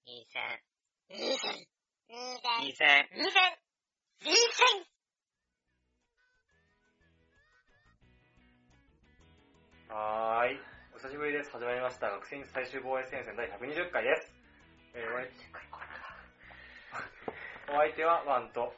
はーい。お久しぶりです。始まりました。学生最終防衛戦線第120回です。お相手はワンと、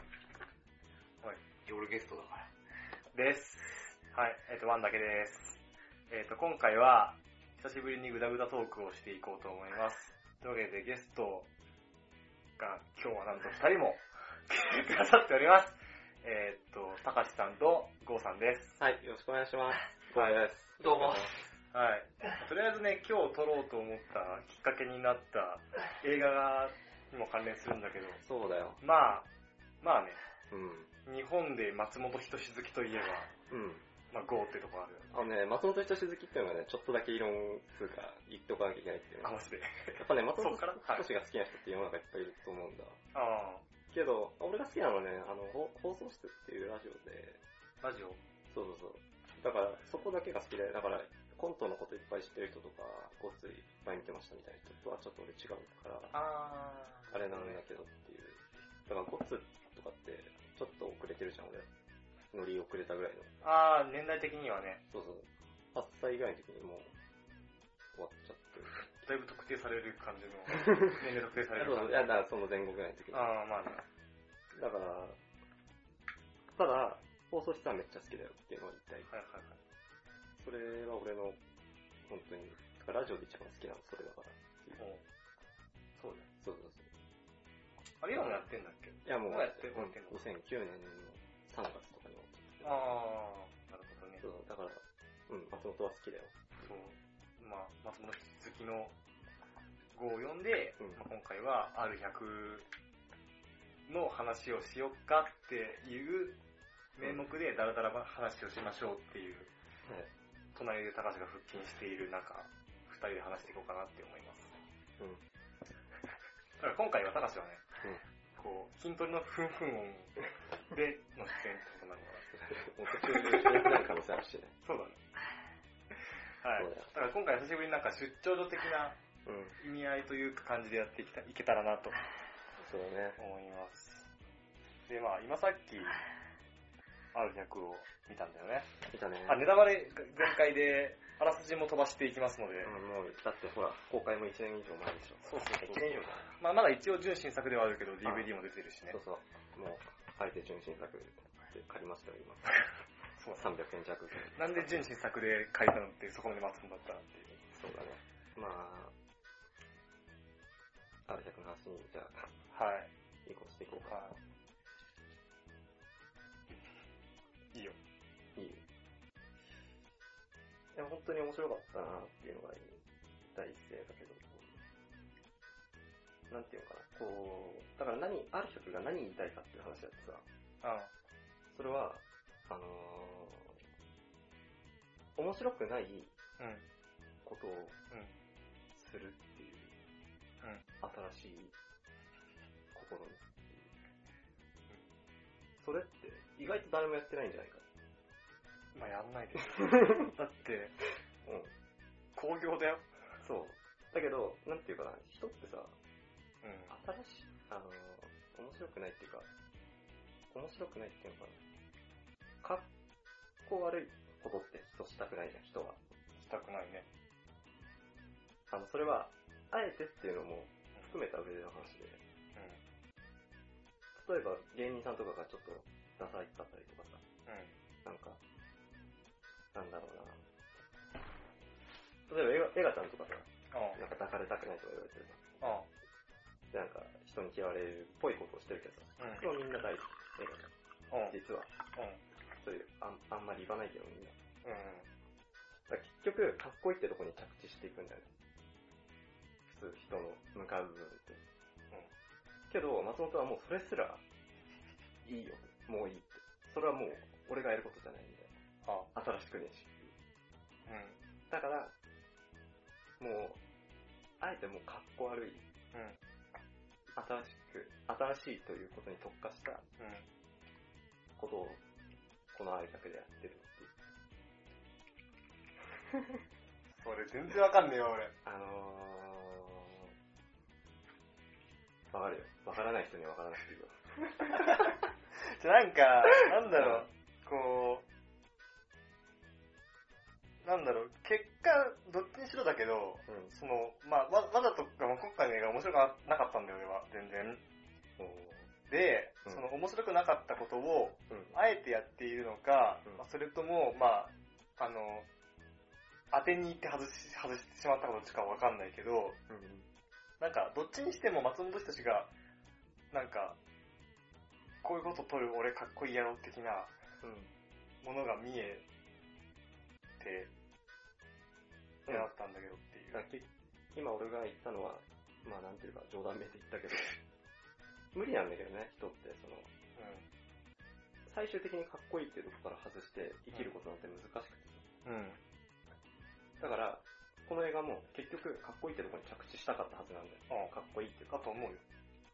俺ゲストだから。 です。はい。ワンだけです。今回は、久しぶりにグダグダトークをしていこうと思います。というわけでゲストが今日はなんと2人も来てくださっております。たかしさんとゴーさんです。 はい、よろしくお願いします。 ゴーです。 どうも。 はい。とりあえずね、今日撮ろうと思ったきっかけになった映画にも関連するんだけど、 そうだよ。 まあね、 うん。 日本で松本人志好きといえば、まあゴーってとこあるよね。 松本人志好きっていうのがね、ちょっとだけ異論つうか言っておかなきゃいけないっていうね。 マジで。 やっぱね、松本そっから人志が好きな人って世の中いっぱいいると思うんだ。 あけど、俺が好きなのはね、放送室っていうラジオで、 ラジオそう。だから、そこだけが好きで、だから、コントのこといっぱい知ってる人とか、ごっついいっぱい見てましたみたいな人とはちょっと俺違うから、あれなんだけどっていう。だから、ごっつとかって、ちょっと遅れてるじゃん、俺。乗り遅れたぐらいの。 年代的にはね。 そう。8歳ぐらいの時にもう、終わっちゃってる。 だいぶ特定される感じの、年齢特定される感じ。 いや、だからその前後ぐらいの時に。 まあね。 だから、ただ、放送室はめっちゃ好きだよっていうのを言いたい。 はい。 それは俺の、本当に、だからラジオで一番好きなのそれだからっていう。 そうだよ。 そう。 あれ今もやってんだっけ？ いやもう、 やってんの 2009年の3月とかに終わってなるほどね。 そう、だから、松本は好きだよ。 そう。まあ、松本好きの語を読んで、今回は R100 の話をしよっかっていう名目でダラダラ話をしましょうっていう、隣で高橋が腹筋している中、二人で話していこうかなって思います。だから今回は高橋はね、こう、筋トレのふんふん音での出演ってことなのかな。 もう途中で一緒になる可能性あるしね。 そうだね。はい。だから今回久しぶりになんか出張所的な意味合いというか感じでやっていけたらなとそうだね。 思います。で、まあ今さっき R100 を見たんだよね。 見たね。 ネタバレ全開であらすじも飛ばしていきますので。 もう、だってほら、公開も1年以上前でしょ。 そう。 1年以上まあまだ一応純新作ではあるけど DVD も出てるしね。 そう。もう、あえて純新作で借りましたよ、今。そう300円弱。 なんで純新作で借りたのってそこまで待つんだったらっていう。 そうだね。まあ、R100 の話に、じゃあ、はい。 移行していこうか。 いいよ。 いや、本当に面白かったなっていうのが第一声だけど、なんていうのかな、こう、だからR100 が何言いたいかっていう話だってさ、それは、面白くないことをするっていう、新しい試みっていう。それって意外と誰もやってないんじゃないか。 まあやんないですだって、興行だよ。 そう。だけど、なんていうかな、人ってさ、新しい、面白くないっていうか、面白くないっていうのかな。かっこ悪いことってしたくないじゃん、人は。 したくないね。 それは、あえてっていうのも含めた上での話で、例えば芸人さんとかがちょっとダサいかったりとかさ、なんか、なんだろうな。例えばエガちゃんとかさ、なんか抱かれたくないとか言われてるじゃん。で、なんか人に嫌われるっぽいことをしてるけどさ、それはみんな大好き、エガちゃん。実は。そういう、あんまり言わないけどみんな。だ結局、かっこいいってとこに着地していくんだよね。普通人の向かう部分って。けど、松本はもうそれすら、いいよ。もういいって。それはもう、俺がやることじゃないんだよ。新しくねえし。だから、もう、あえてもうかっこ悪い。新しいということに特化したことを、このR100でやってるっていう。 それ全然わかんねえよ、俺。 わかるよ。わからない人にはわからなくていいよ。 なんか、なんだろう、こう、なんだろう、結果、どっちにしろだけど、その、まあ、わざとか、今回の映画面白くなかったんだよ、俺は、全然。で、その面白くなかったことを、あえてやっているのか、それとも、まあ、当てに行って外してしまったかどっちかはわかんないけど、なんか、どっちにしても松本人志が、なんか、こういうこと撮る俺かっこいいやろ的なものが見えて、嫌だったんだけどっていう。 今俺が言ったのは、まあなんていうか冗談めで言ったけど、無理なんだけどね、人って、その、最終的にかっこいいっていうところから外して生きることなんて難しくて。だから、この映画も結局かっこいいってところに着地したかったはずなんだよ。かっこいいっていうかと思うよ。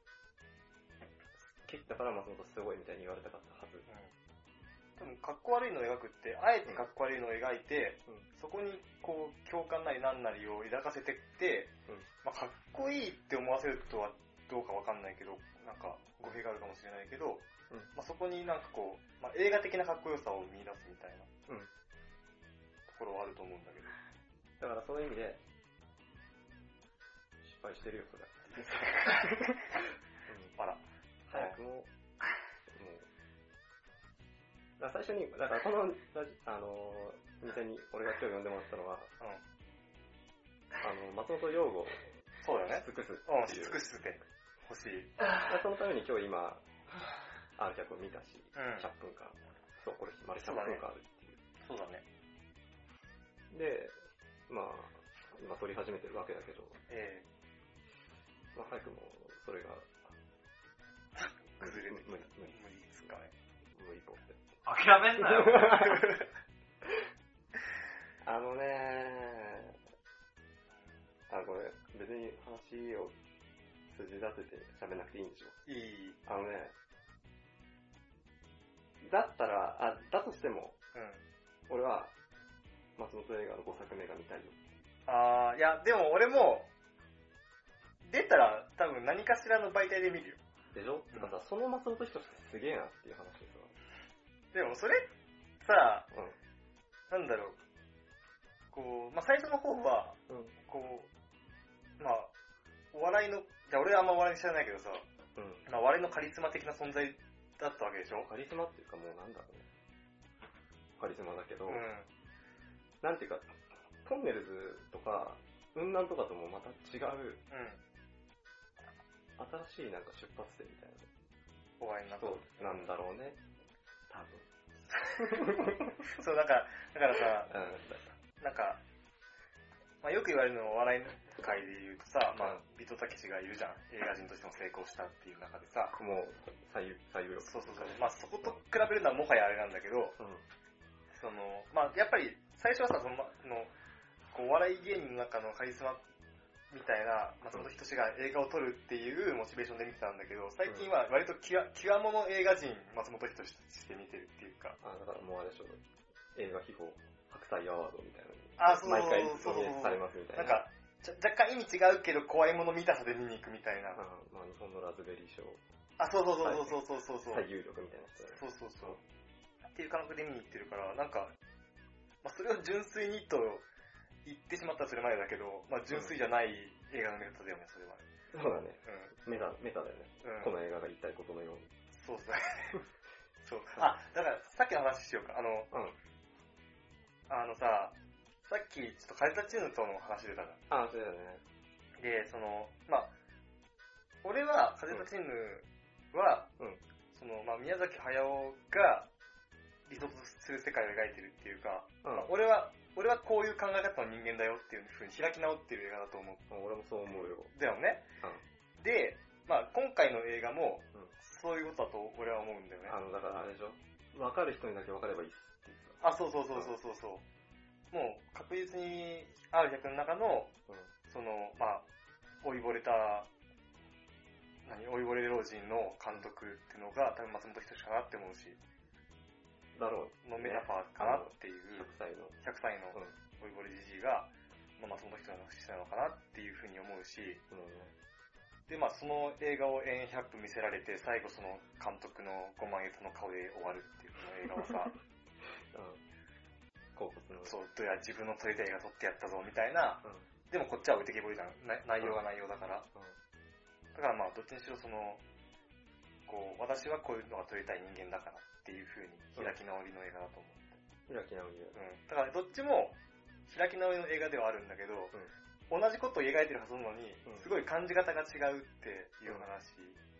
だから松本すごいみたいに言われたかったはず。 多分かっこ悪いのを描くって、あえてかっこ悪いのを描いて、そこにこう共感なりなんなりを抱かせてって、まあ、かっこいいって思わせるとはどうかわかんないけど、なんか語弊があるかもしれないけど、まあ、そこになんかこう、まあ、映画的なかっこよさを見出すみたいな、ところはあると思うんだけど。 だからそういう意味で、失敗してるよ、それ。 あら。 早くも、だから最初に、だからこの、店に俺が今日呼んでもらったのは、松本陽子をそうだよね。 し尽くす。 し尽くして欲しい。 そのために今日今、ある客を見たし、100分間。そう、これ丸100分間あるっていう。 そうだね。 で、まあ、今撮り始めてるわけだけど、まあ早くもそれが、 崩れて無理ですかね。 無理ぽって。 諦めんなよ。 これ、別に話を筋立てて喋んなくていいんでしょ。 いい。 だったら、だとしても、俺は、松本映画の5作目が見たいよ。 いや、でも俺も、出たら多分何かしらの媒体で見るよ。 でしょ？てかさ、その松本人志すげえなっていう話でさ。 でもそれ、さ、なんだろう、こう、まあ、最初の方は、こう、まあ、お笑いの、じゃあ俺はあんまお笑い知らないけどさ、まあ、お笑いのカリスマ的な存在だったわけでしょ？ カリスマっていうかもうなんだろうね。カリスマだけど、なんていうか、トンネルズとか、雲南とかともまた違う、新しいなんか出発点みたいなお会いになった人なんだろうね、多分。 そう、だからさ、なんか、まあ、よく言われるのはお笑い界で言うとさ、まあ、ビトタケシがいるじゃん。映画人としても成功したっていう中でさ。 もう、最優よ。 そう。まあ、そこと比べるのはもはやあれなんだけど、まあ、やっぱり、最初はさ、こう、お笑い芸人の中のカリスマみたいな、松本人志が映画を撮るっていうモチベーションで見てたんだけど、最近は割と極物映画人、松本人志として見てるっていうか。 だからもうあれでしょ、映画秘宝、白菜アワードみたいなのに。毎回ノミネートされますみたいな。 なんか、若干意味違うけど怖いもの見たさで見に行くみたいな。 まあ日本のラズベリー賞。 そう。 最有力みたいな人だね。 そう。っていう感覚で見に行ってるから、なんか、まあそれを純粋にと言ってしまったらそれまでだけど、まあ純粋じゃない映画の見方だよね、それは。 そうだね。メタだよね。この映画が言いたいことのように。 そうだね。そう。だからさっきの話しようか。さっきちょっとカルタチューンとの話出たじゃん。 そうだね。 で、まあ、俺は風立ちぬは、まあ、宮崎駿が理想とする世界を描いてるっていうか、まあ、俺はこういう考え方の人間だよっていう風に開き直ってる映画だと思う。 俺もそう思うよ。 だよね。で、まあ、今回の映画も、そういうことだと俺は思うんだよね。 だからあれでしょ、分かる人にだけ分かればいいっていうそう。もう確実に R100 の中の、まあ、老いぼれ老人の監督っていうのが多分松本人志かなって思うし。 だろう。 のメタファーかなっていう。 100 歳の老いぼれじじいが、まあ、松本人志なのかなっていうふうに思うし。 で、まあその映画を延々100分見せられて、最後その監督の5万円の顔で終わるっていうこの映画はさ、 広告の。 そう、どうや自分の撮りたい映画撮ってやったぞみたいな、でもこっちは置いてけぼりじゃん。内容が内容だから。だからまあどっちにしろその、こう、私はこういうのが撮りたい人間だからっていう風に開き直りの映画だと思う。 開き直りだからどっちも開き直りの映画ではあるんだけど、同じことを描いてるはずなのに、すごい感じ方が違うっていう話。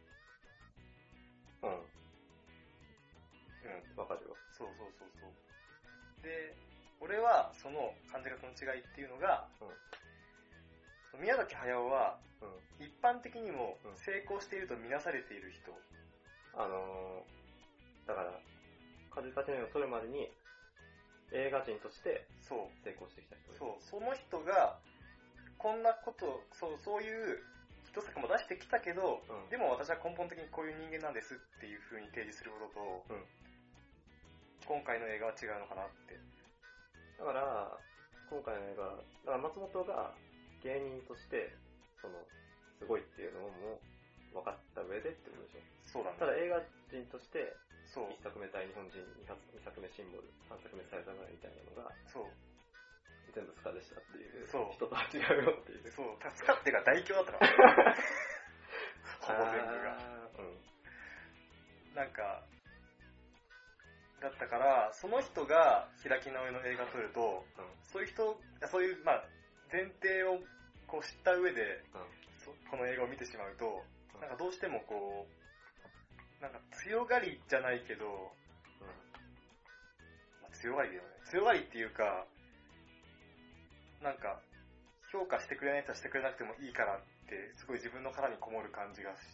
わかるよ。 そう。で、俺はその感じ方の違いっていうのが、宮崎駿は、一般的にも成功していると見なされている人。 だから、風立ちぬを撮るまでに、映画人として成功してきた人。 そう、その人が、こんなこと、そういう一作も出してきたけど、でも私は根本的にこういう人間なんですっていう風に提示することと、今回の映画は違うのかなって。 だから、今回の映画、だから松本が芸人として、すごいっていうのも分かった上でってことでしょ。 そうだね。 ただ映画人として、 1 作目大日本人、2作目シンボル、3作目さよならみたいなのが、全部スカでしたっていう、人とは違うよっていう。 そう、スカっていうか大凶だったから。ほぼ全部が。なんか、だったから、その人が開き直りの映画撮ると、そういう、まあ、前提をこう知った上で、この映画を見てしまうと、なんかどうしてもこう、なんか強がりじゃないけど、まあ、強がりだよね。強がりっていうか、なんか、評価してくれない人はしてくれなくてもいいからって、すごい自分の殻にこもる感じがして、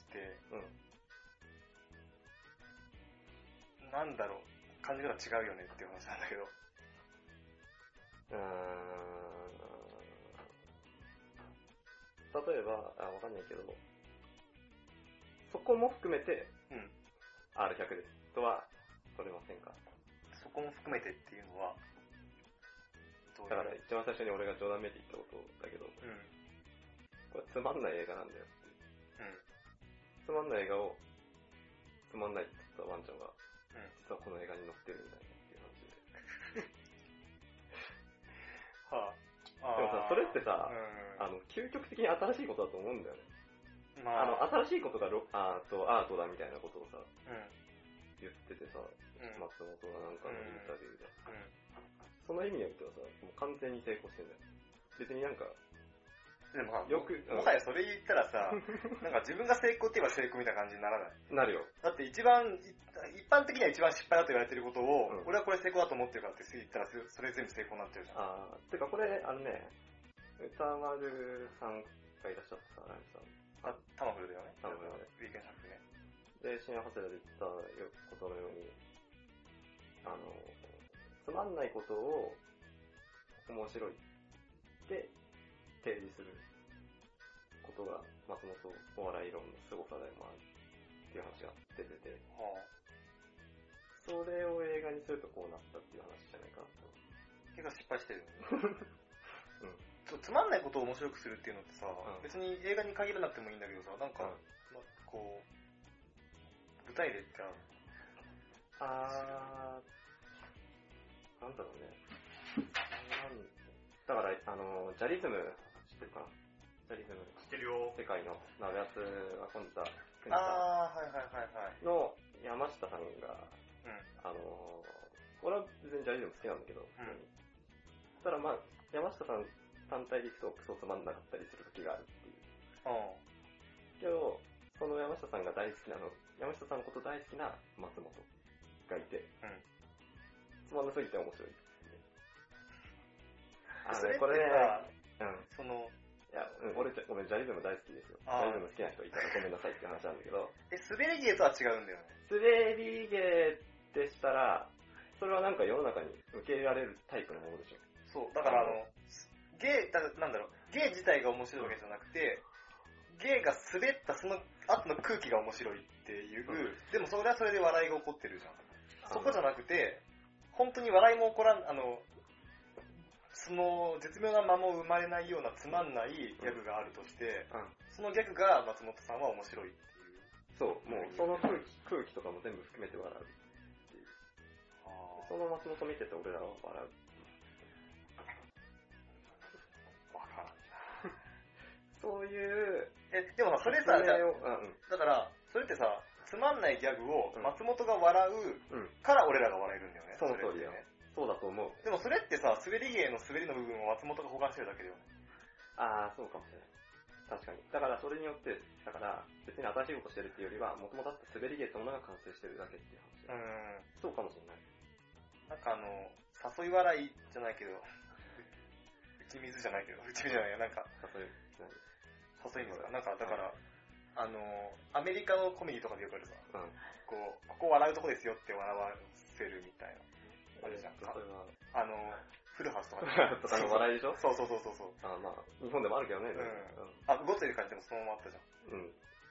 なんだろう、感じ方違うよねっていう話なんだけど。 例えば、わかんないけど、そこも含めて、R100 ですとは取れませんか？ そこも含めてっていうのは、 だから一番最初に俺が冗談めいて言ったことだけど、これつまんない映画なんだよっていう。つまんない映画を、つまんないって言ったワンちゃんが、実はこの映画に載ってるんだよっていう話で。でもさ、それってさ、究極的に新しいことだと思うんだよね。新しいことがアートだみたいなことをさ、言っててさ、松本がなんかのインタビューで。その意味によってはさ、もう完全に成功してんだよ。別になんか、 でももはやそれ言ったらさ、なんか自分が成功って言えば成功みたいな感じにならない？ なるよ。 だって一般的には一番失敗だと言われてることを、俺はこれ成功だと思ってるからって言ったら、それ全部成功になってるじゃん。 てかこれ、歌丸さんがいらっしゃってさ、ライムさん。 タマフルだよね。 タマフルウィークエンドシャッフね。 で、新長谷川で言ったことのように、つまんないことを面白いって提示することが松本お笑い論の凄さでもあるっていう話が出てて、それを映画にするとこうなったっていう話じゃないかなと。 結構失敗してるよね。つまんないことを面白くするっていうのってさ、別に映画に限らなくてもいいんだけどさ、なんか、こう、具体例ってなんだろうね。だから、ジャリズム知ってるかな？ジャリズム。 知ってるよ。 世界の鍋厚が組んだ、の山下さんが、俺は別にジャリズム好きなんだけど、ただまあ、山下さん単体でいくとクソつまんなかったりする時があるっていう。けど、その山下さんが大好きな山下さんのこと大好きな松本がいて、つまんなすぎて面白い。 これね、 俺ジャリズム大好きですよ。ジャリズム好きな人いたらごめんなさいって話なんだけど。 滑り芸とは違うんだよね。 滑り芸でしたら、それはなんか世の中に受け入れられるタイプのものでしょ。 そう、だから芸自体が面白いわけじゃなくて、芸が滑ったその後の空気が面白いっていう、でもそれはそれで笑いが起こってるじゃん。そこじゃなくて、本当に笑いも起こらん、その絶妙な間も生まれないようなつまんないギャグがあるとして、 そのギャグが松本さんは面白いっていう。 そう、もうその空気とかも全部含めて笑うっていう。その松本見てて俺らは笑う。 わからんな。 そういう、 でもさ、それさ、だから、それってさ、つまんないギャグを松本が笑うから俺らが笑えるんだよね。 その通りだよね。そうだと思う。 でもそれってさ、滑り芸の滑りの部分を松本が保管してるだけだよね。 あー、そうかもしれない。確かに。だからそれによって、だから別に新しいことしてるっていうよりは、もともとあった滑り芸ってものが完成してるだけっていう話。そうかもしれない。 なんか誘い笑いじゃないけど、打ち水じゃないけど、打ち水じゃないよ、なんか。誘い水か。なんか、だから、アメリカのコメディとかでよくあるさ、ここ笑うとこですよって笑わせるみたいな。あるじゃんか。それはフルハウスとかで。とかの笑いでしょ？ そう。 まあ、日本でもあるけどね。 ゴッツェル感じでもそのままあったじゃん。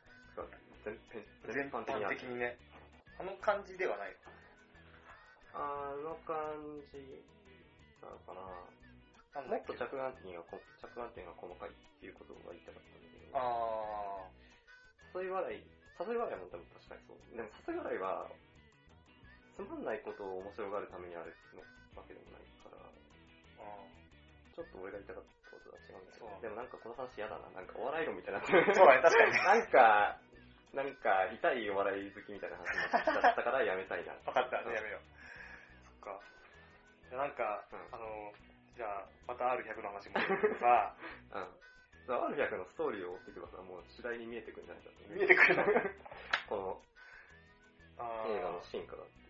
全般的にね。あの感じではない。 あの感じなのかな。もっと着眼点が細かいっていうことが言いたかったんだけど。誘い笑いもでも確かにそう。でも誘い笑いは、つまんないことを面白がるためにあるわけでもないから、ちょっと俺が言いたかったことは違うんだけど、でもなんかこの話嫌だな。なんかお笑い論みたいになってる。 そうだね、確かに。 なんか痛いお笑い好きみたいな話になっちゃったからやめたいな。 分かった、やめよう。そっか。じゃあなんか、じゃあ、また R100 の話もさ、 R100 のストーリーを追っていけばさ、もう次第に見えてくるんじゃないかと。 見えてくるのこの、映画の進化だっていう。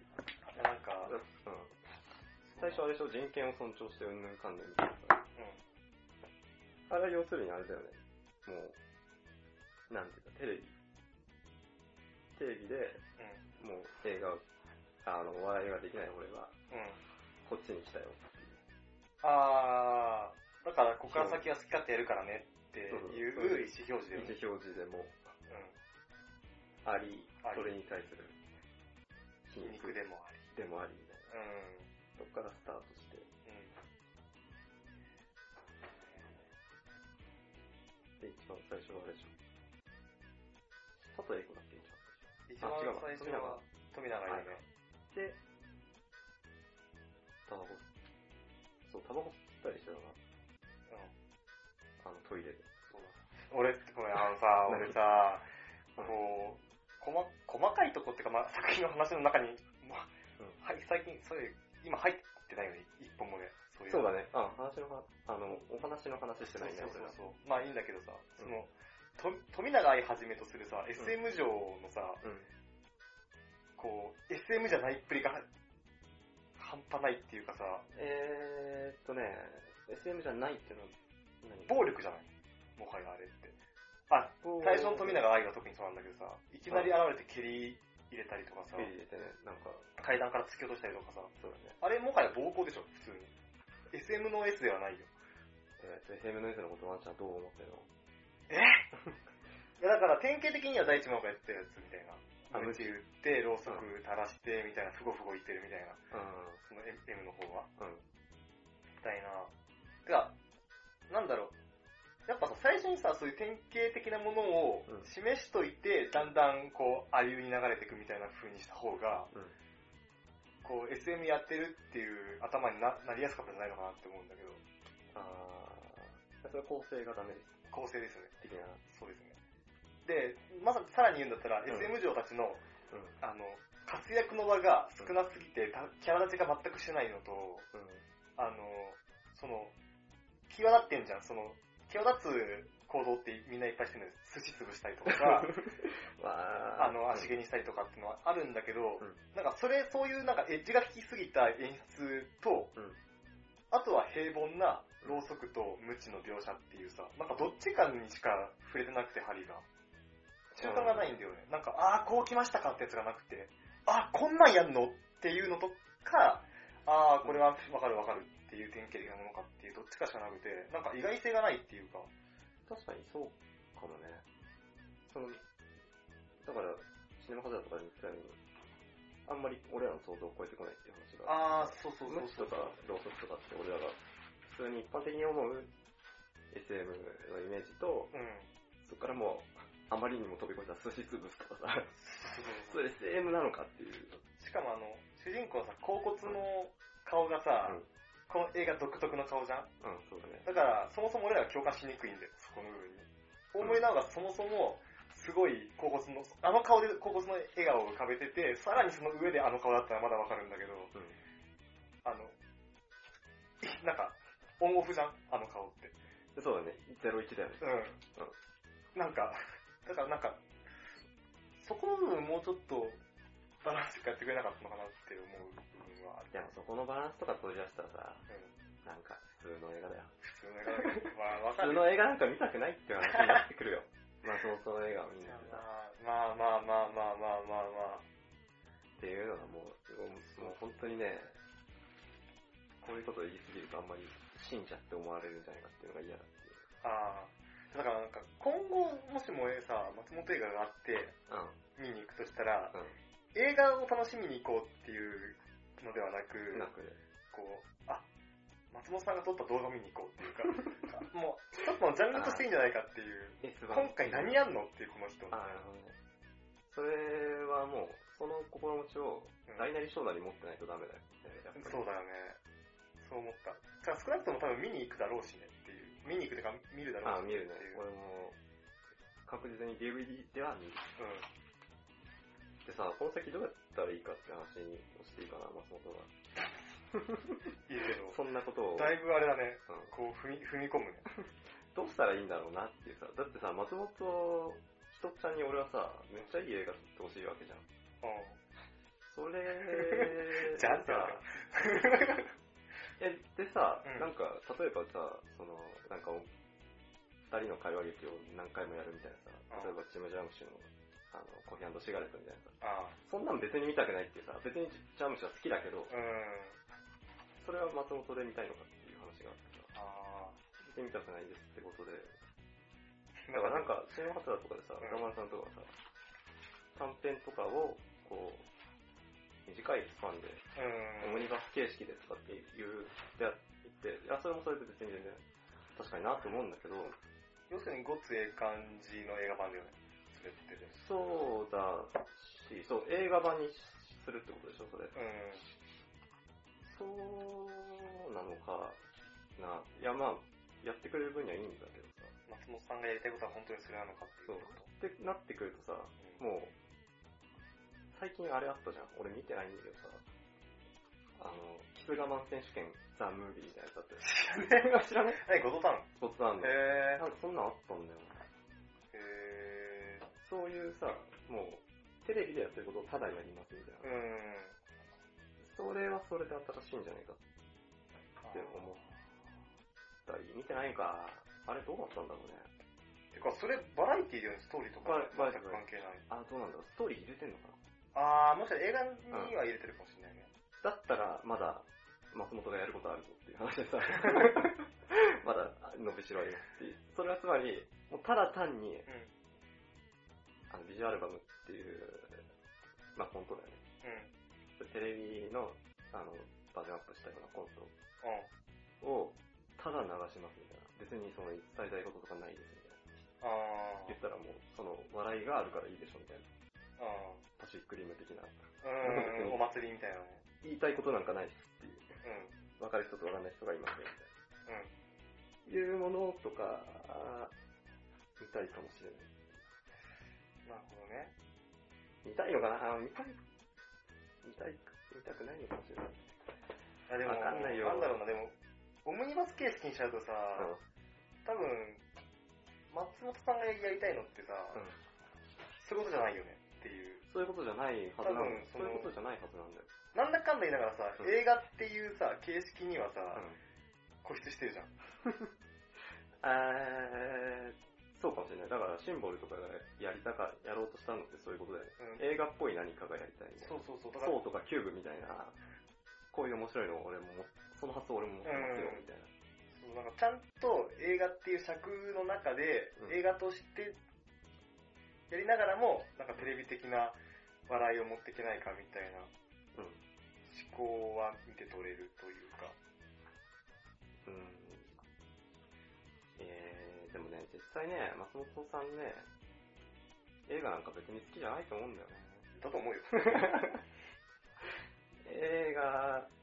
なんか、 最初あれでしょ、人権を尊重してうんぬんかんぬんみたいなさ。あれは要するにあれだよね。もう、なんていうか、テレビで、もう映画を、笑いができない俺は、こっちに来たよっていう。 だからここから先は好き勝手やるからねっていう意思表示でも。 意思表示でも、あり、それに対する皮肉でもあり。 みたいな。そこからスタートして。で、一番最初はあれでしょ。佐藤栄子だっけ一番最初は富永愛ね。 で、タバコ吸ったりしてたな。トイレで。 そうだ。俺さ、こう、細かいとこっていうか、作品の話の中に、最近、今入ってないよね、一本もね。 そうだね。お話の話してないね。 そう。まあいいんだけどさ、富永愛はじめとするさ、SM 上のさ、こう、SM じゃないっぷりが半端ないっていうかさ、 SM じゃないっていうのは暴力じゃないもはやあれって。最初の富永愛は特にそうなんだけどさ、いきなり現れて蹴り入れたりとかさ、 なんか階段から突き落としたりとかさ、 そうだね。 あれもはや暴行でしょ、普通に。SM の S ではないよ。 SM の S のことワンちゃんどう思ってるの？ いやだから典型的には第一マンがやってたやつみたいな。ムチ打って、ろうそく垂らして、みたいな、ふごふご言ってるみたいな。その M の方は。みたいな。てか、なんだろう。やっぱさ、最初にさ、そういう典型的なものを示しといて、だんだんこう、アリューに流れていくみたいな風にした方が、こう、SM やってるっていう頭になりやすかったんじゃないのかなって思うんだけど。 それは構成がダメです。 構成ですね。 的な。 そうですね。で、さらに言うんだったら、SM 嬢たちの、活躍の場が少なすぎて、キャラ立ちが全くしてないのと、際立ってんじゃん。際立つ行動ってみんないっぱいしてるんです。寿司潰したりとかさ、足毛にしたりとかっていうのはあるんだけど、なんかそういうなんかエッジが引きすぎた演出と、あとは平凡なろうそくと無知の描写っていうさ、なんかどっちかにしか触れてなくて、針が。中間がないんだよね。なんか、こう来ましたかってやつがなくて、こんなんやんのっていうのとか、これはわかるっていう典型的なものかっていうどっちかしかなくて、なんか意外性がないっていうか。 確かにそうかもね。だから、シネマハザードとかに言ったように、あんまり俺らの想像を超えてこないっていう話が。 そう。 無知とかろうそくとかって俺らが普通に一般的に思う SM のイメージと、 そっからもう、あまりにも飛び越えた寿司潰すとかさ、それ SM なのかっていう。 しかも主人公さ、甲骨の顔がさ、この映画独特の顔じゃん？ そうだね。 だから、そもそも俺らは共感しにくいんだよ、そこの部分に。大森直がそもそも、すごい甲骨の、顔で甲骨の笑顔を浮かべてて、さらにその上で顔だったらまだわかるんだけど、なんか、オンオフじゃん、顔って。 そうだね、01だよね。 なんか、だからなんか、そこの部分もうちょっとバランスかやってくれなかったのかなって思う部分はある。 でもそこのバランスとか取り出したらさ、なんか普通の映画だよ。 普通の映画だけど、 普通の映画なんか見たくないっていう話になってくるよ。その映画を見に行ってさ。 まあ。 っていうのがもう本当にね、こういうことを言い過ぎるとあんまり信者って思われるんじゃないかっていうのが嫌だっていう。 だからなんか、今後、もしもさ、松本映画があって、見に行くとしたら、映画を楽しみに行こうっていうのではなく、こう、松本さんが撮った動画を見に行こうっていうか、もう、一つのジャンルとしていいんじゃないかっていう、今回何やんのっていうこの人。 なるほどね。それはもう、その心持ちを、大なり小なり持ってないとダメだよね。 そうだよね。そう思った。だから少なくとも多分見に行くだろうしねっていう。見に行くとか見るだろうしねっていう。 俺も、確実に DVD では見る。でさ、この先どうやったらいいかって話をしていいかな、松本が。 いいけど。 そんなことを。 だいぶあれだね。こう踏み込むね。 どうしたらいいんだろうなっていうさ。だってさ、松本ひとっちゃんに俺はさ、めっちゃいい映画撮ってほしいわけじゃん。それ、 じゃんってさ、 でさ、なんか、例えばさ、なんか、二人の会話劇を何回もやるみたいなさ、例えばチームジャムシュの、コーヒー&シガレットみたいなさ、そんなん別に見たくないっていうさ、別にジャムシュは好きだけど、それは松本で見たいのかっていう話があってさ、別に見たくないですってことで、だからなんか、シネマハツラとかでさ、歌丸さんとかはさ、短編とかを、こう、短いスパンで、オムニバス形式ですとかって言って、いや、それもそれで別に全然、確かになと思うんだけど、 要するにごつええ感じの映画版だよね。それって。 そうだし、そう、映画版にするってことでしょ、それ。そうなのかな。いや、まあ、やってくれる分にはいいんだけどさ。 松本さんがやりたいことは本当にそれなのかっていうこと。 そう。ってなってくるとさ、もう、最近あれあったじゃん。俺見てないんだけどさ。キス我慢選手権ザ・ムービーみたいなやつあって。知らないゴトタンゴトタンの。なんかそんなんあったんだよ。そういうさ、もう、テレビでやってることをただやりますみたいな。それはそれで新しいんじゃないかって思ったり、見てないか。あれどうだったんだろうね。 てか、それバラエティーでのストーリーとか全く関係ない。 どうなんだろう。ストーリー入れてんのかな。もしかしたら映画には入れてるかもしれないね。 だったら、まだ、松本がやることあるぞっていう話でさ、まだ伸びしろありますっていう。それはつまり、もうただ単に、ビジュアルバムっていう、まあコントだよね。テレビの、バージョンアップしたようなコントを、ただ流しますみたいな。別に伝えたいこととかないですみたいな。言ったらもう、笑いがあるからいいでしょみたいな。パシフィックリーム的な。 お祭りみたいなね。 言いたいことなんかないですっていう。分かる人と分かんない人がいますよみたいな。いうものとか、見たいかもしれない。 なるほどね。 見たいのかな見たくないのかもしれない。 でも、 わかんないよ。 なんだろうな、でも、オムニバス形式にしちゃうとさ、多分、松本さんがやりたいのってさ、そういうことじゃないよねっていう。 そういうことじゃないはずなんだよ。そういうことじゃないはずなんだよ。 なんだかんだ言いながらさ、映画っていうさ、形式にはさ、固執してるじゃん。 そうかもしれない。だからシンボルとかがやろうとしたのってそういうことだよね。映画っぽい何かがやりたいみたいな。そう。ソーとかキューブみたいな、こういう面白いの俺も、その発想俺も持ってますよ、みたいな。 なんかちゃんと映画っていう尺の中で、映画としてやりながらも、なんかテレビ的な笑いを持っていけないかみたいな思考は見て取れるというか。 でもね、 実際ね、松本さんね、映画なんか別に好きじゃないと思うんだよね。 だと思うよ。 映画好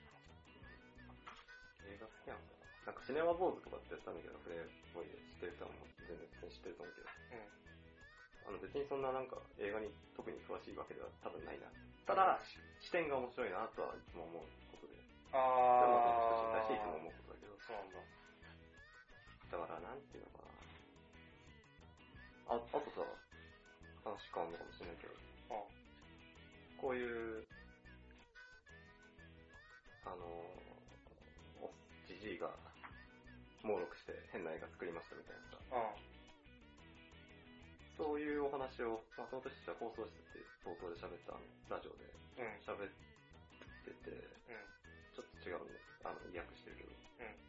きなのかな。なんかシネマ坊主とかってやったんだけど、フレーボーイで知ってる人はもう全然知ってると思うけど。別にそんななんか映画に特に詳しいわけでは多分ないな。ただ、視点が面白いなとはいつも思うことで。大しいつも思うことだけど。 そうなんだ。 だからなんていうのかな。あとさ、話変わるのかもしれないけど。こういう、じじいが猛録して変な映画作りましたみたいなさ。そういうお話を、松本氏は放送室って冒頭で喋ったラジオで喋ってて、ちょっと違うんで、意訳してるけど、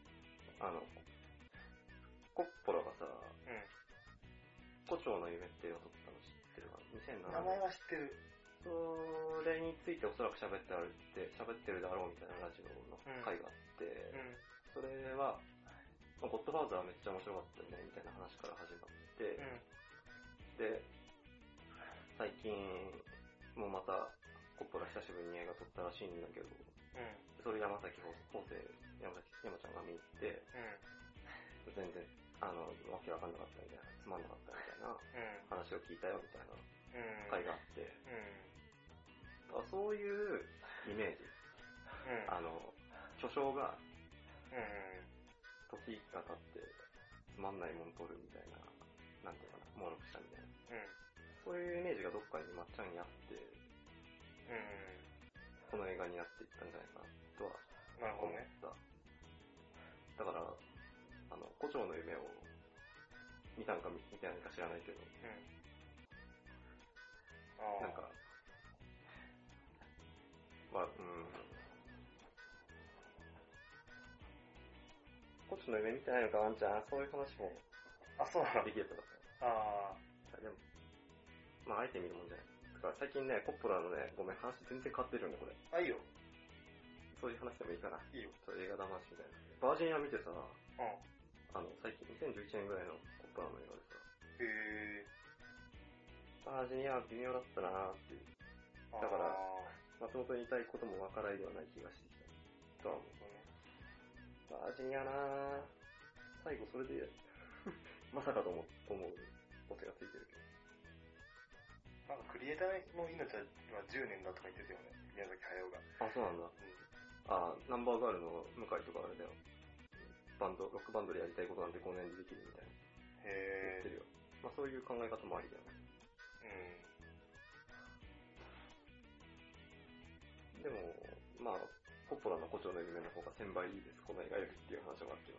コッポラがさ、胡蝶の夢って映画撮ったの知ってるかな？ 2007 年。 名前は知ってる。 それについておそらく喋ってるだろうみたいなラジオの回があって、それは、ゴッドファーザーめっちゃ面白かったよねみたいな話から始まって、で、最近もまたコッポラ久しぶりに映画撮ったらしいんだけど、それ山ちゃんが見に行って、全然わけわかんなかったみたいな、つまんなかったみたいな話を聞いたよみたいな回があって、そういうイメージ、巨匠が時が経ってつまんないもん撮るみたいな、なんていうかな、猛録したみたいな、そういうイメージがどっかにまっちゃんにあって、この映画になっていったんじゃないかなとは思った。だから胡蝶の夢を見たんか見てないか知らないけど、なんか胡蝶の夢見てないのかワンちゃん、そういう話もできるとかさ。でもあえて見るもんじゃない。だから最近ね、コッポラのね、ごめん話全然変わってるんだこれ。 いいよ。 そういう話でもいいかな。 いいよ。 映画魂みたいな。バージニア見てさ、最近2011年ぐらいのコッポラの映画でさ、バージニアは微妙だったなーっていう。だから、松本に言いたいこともわからないではない気がしてきた。とは思う。バージニアなー。最後それで、まさかと思うオチがついてるけど。 なんかクリエイターの命は今10年だとか言ってたよね、宮崎駿が。 そうなんだ。ナンバーガールの向井とかあれだよ。ロックバンドでやりたいことなんて5年でできるみたいな。言ってるよ。そういう考え方もありだよね。でも、コッポラの胡蝶の夢の方が1000倍いいです、この映画よりっていう話もあるけど。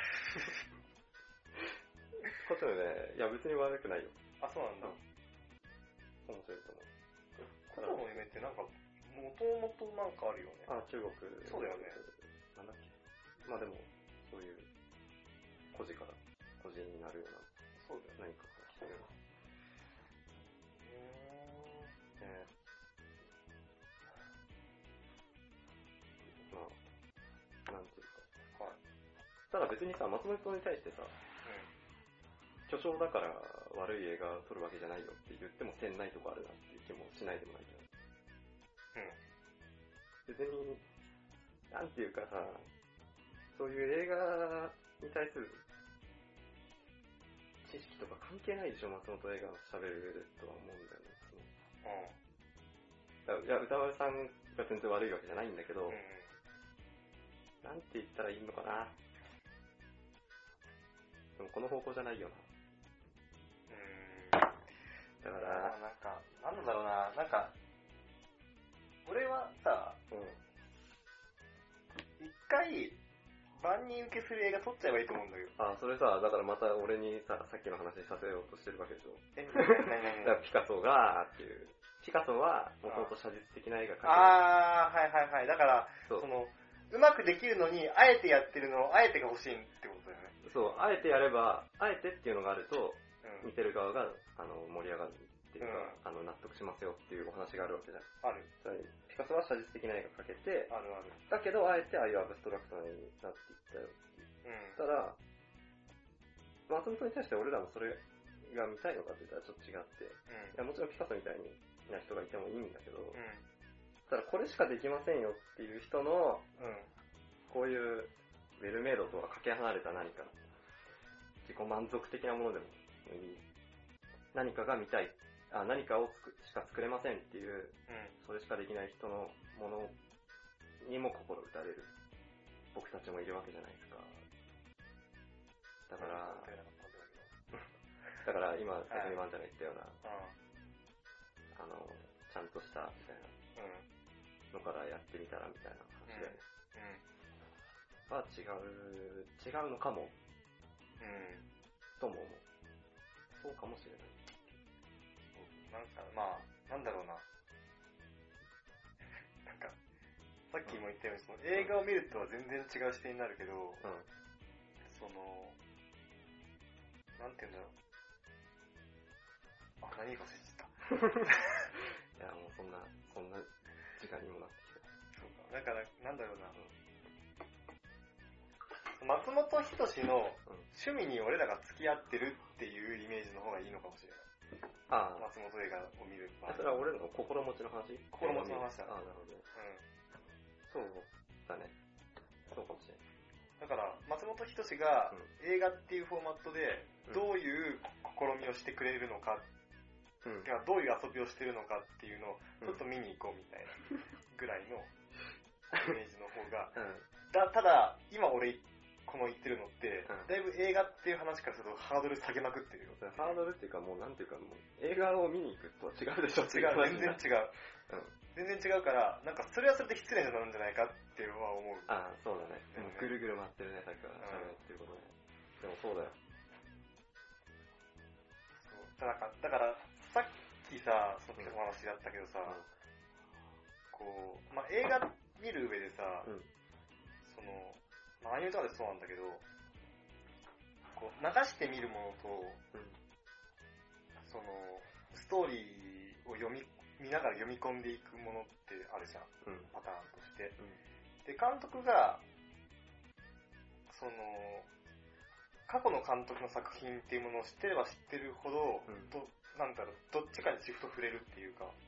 胡蝶のね、いや別に悪くないよ。 そうなんだ。 面白いと思う。 胡蝶の夢ってなんか、もともとなんかあるよね。 中国。 そうだよね。 なんだっけ。でも、そういう、孤児になるような。 そうだよね。 何かが来てるような。なんていうか。ただ別にさ、松本に対してさ、巨匠だから悪い映画を撮るわけじゃないよって言ってもせんないとこあるなっていう気もしないでもないけど。別に、なんていうかさ、そういう映画に対する知識とか関係ないでしょ、松本映画を喋る上でとは思うんだよね。いや、歌丸さんが全然悪いわけじゃないんだけど、なんて言ったらいいのかな。でもこの方向じゃないよな。だから、 なんだろうな、俺はさ、一回、万人受けする映画撮っちゃえばいいと思うんだけど。 それさ、だからまた俺にさっきの話させようとしてるわけでしょ。だからピカソがっていう。ピカソはもともと写実的な絵が描ける。 はい。だから、うまくできるのに、あえてやってるのを、あえてが欲しいってことだよね。 そう、あえてやれば、あえてっていうのがあると、見てる側が盛り上がるっていうか、納得しますよっていうお話があるわけじゃん。 ある。 ピカソは写実的な絵が描けて、 ある。 だけどあえてああいうアブストラクトな絵になっていったよっていう。ただ、 松本に対して俺らもそれが見たいのかって言ったらちょっと違って、いやもちろんピカソみたいな人がいてもいいんだけど、ただこれしかできませんよっていう人の、こういうウェルメイドとはかけ離れた何か、自己満足的なものでもいい、何かが見たい、何かをしか作れませんっていう、それしかできない人のものにも心打たれる僕たちもいるわけじゃないですか。だから今、先にワンちゃんが言ったような、ちゃんとしたみたいなのからやってみたらみたいな話で、は違うのかも、とも思う。そうかもしれない。 なんか、まあ、なんだろうな。なんか、さっきも言ったように、その映画を見るとは全然違う視点になるけど、その、なんて言うんだろう。何か忘れちゃった。 いや、もうそんな時間にもなってきて。 そうか。だから、なんだろうな。松本人志の趣味に俺らが付き合ってるっていうイメージの方がいいのかもしれない。松本映画を見る。 それは俺の心持ちの話？ 心持ちの話だ。 なるほど。そうだね。そうかもしれない。 だから、松本人志が映画っていうフォーマットで、どういう試みをしてくれるのか、どういう遊びをしてるのかっていうのを、ちょっと見に行こうみたいなぐらいのイメージの方が、ただ、今俺、この言ってるのって、だいぶ映画っていう話からするとハードル下げまくってるよ。 ハードルっていうかもうなんていうかもう映画を見に行くとは違うでしょ。 違う、全然違う。全然違うから、なんかそれはそれで失礼になるんじゃないかっていうのは思う。 そうだね。ぐるぐる回ってるね、さっきから喋ってることね。でもそうだよ。 そう。だから、さっきさ、そっちの話だったけどさ、こう、まあ、映画見る上でさ、その、アニメとかでそうなんだけど、こう流して見るものと、そのストーリーを見ながら読み込んでいくものってあるじゃん、パターンとして。で、監督がその過去の監督の作品っていうものを知ってれば知ってるほど、なんだろう、どっちかにシフト触れるっていうか、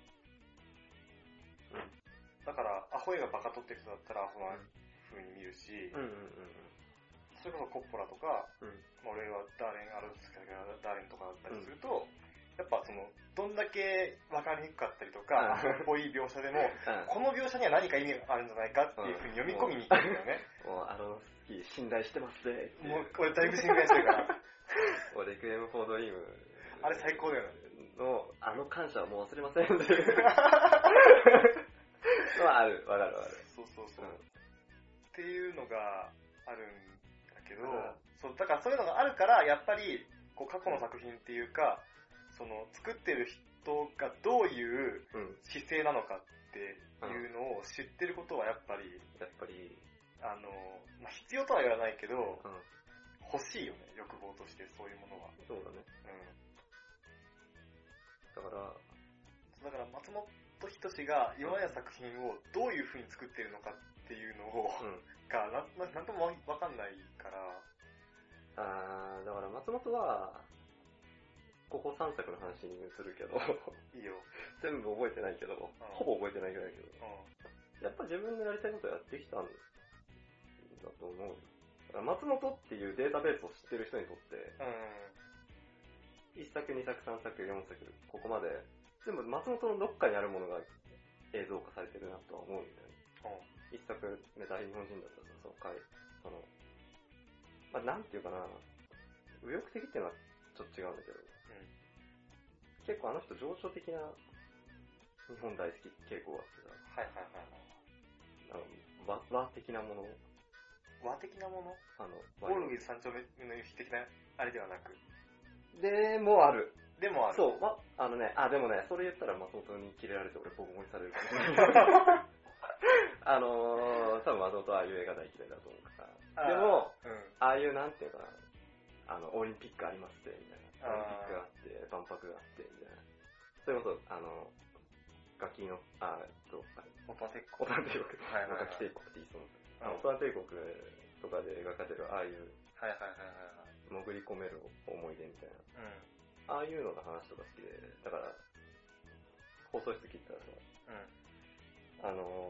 だからアホ映画バカ撮ってる人だったらアホな風に見るし、それこそコッポラとか、俺はダーレン・アロスカがダーレンとかだったりすると、やっぱその、どんだけ分かりにくかったりとか、アホっぽい描写でも、この描写には何か意味があるんじゃないかっていう風に読み込みに行くんだよね。 もうアロスキー信頼してますね。 もう俺だいぶ信頼してるから。 もうレクイエム・フォード・リーム。 あれ最高だよね。 の、感謝はもう忘れませんっていうのはある、わかる。 そう。っていうのがあるんだけど、そう、だからそういうのがあるから、やっぱり、こう過去の作品っていうか、その作ってる人がどういう姿勢なのかっていうのを知ってることはやっぱり、まあ、必要とは言わないけど、欲しいよね、欲望としてそういうものは。 そうだね。だから松本人志が今までの作品をどういう風に作ってるのかっていうのを、がなんともわかんないから。 だから松本は、ここ3作の話に移るけど、 いいよ。 全部覚えてないけど、ほぼ覚えてないぐらいだけど、やっぱ自分のやりたいことやってきたんだと思うよ。だから松本っていうデータベースを知ってる人にとって、1作、2作、3作、4作、ここまで、全部松本のどっかにあるものが映像化されてるなとは思うんだよね。1作目大日本人だったらまあ、なんていうかな、右翼的っていうのはちょっと違うんだけど、結構あの人情緒的な日本大好き傾向があってさ、和的なもの。 和的なもの？ボールギー三丁目の夕日的なあれではなく。 でもある。そう、でもね、それ言ったら松本にキレられて俺ボコボコにされるかもしれない。多分松本はああいう映画大嫌いだと思うから。でも、ああいうなんていうかな、オリンピックありますって、みたいな。オリンピックがあって、万博があって、みたいな。それこそ、ガキの、 オトワ帝国。ガキ帝国って言いそうな。オトワ帝国とかで描かれる、ああいう、 潜り込める思い出みたいな。ああいうのの話とか好きで、だから、放送室切ったらさ、あれなんだっ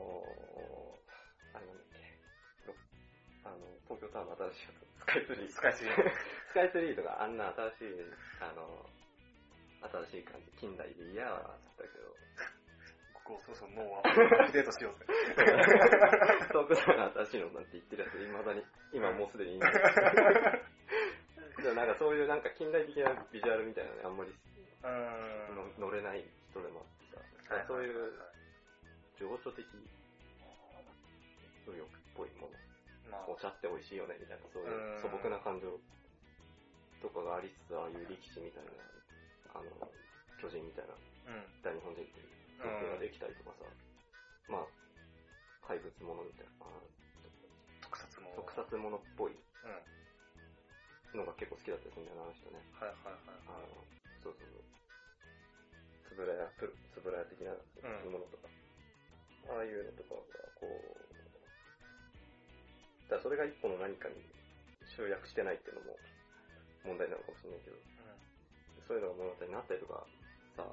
け、東京タワーの新しいやつ、スカイツリー。スカイツリーとかあんな新しい、新しい感じ、近代で嫌だったけど、 ここそうそう脳をアップデートしようぜ。 東京タワーの新しいのなんて言ってるやつ、未だに、今もうすでにいない。でもなんかそういうなんか近代的なビジュアルみたいなのね、あんまり乗れない人でもあってさ、そういう情緒的右翼っぽいもの、お茶って美味しいよねみたいな、そういう素朴な感情とかがありつつ、ああいう力士みたいな、巨人みたいな、大日本人っていう曲ができたりとかさ、まあ、怪物ものみたいな、特撮ものっぽいのが結構好きだったりするんだよな、あの人ね。そう。つぶらや的なものとか、ああいうのとかがこう、だからそれが一個の何かに集約してないっていうのも問題なのかもしれないけど、そういうのが物語になったりとかさ、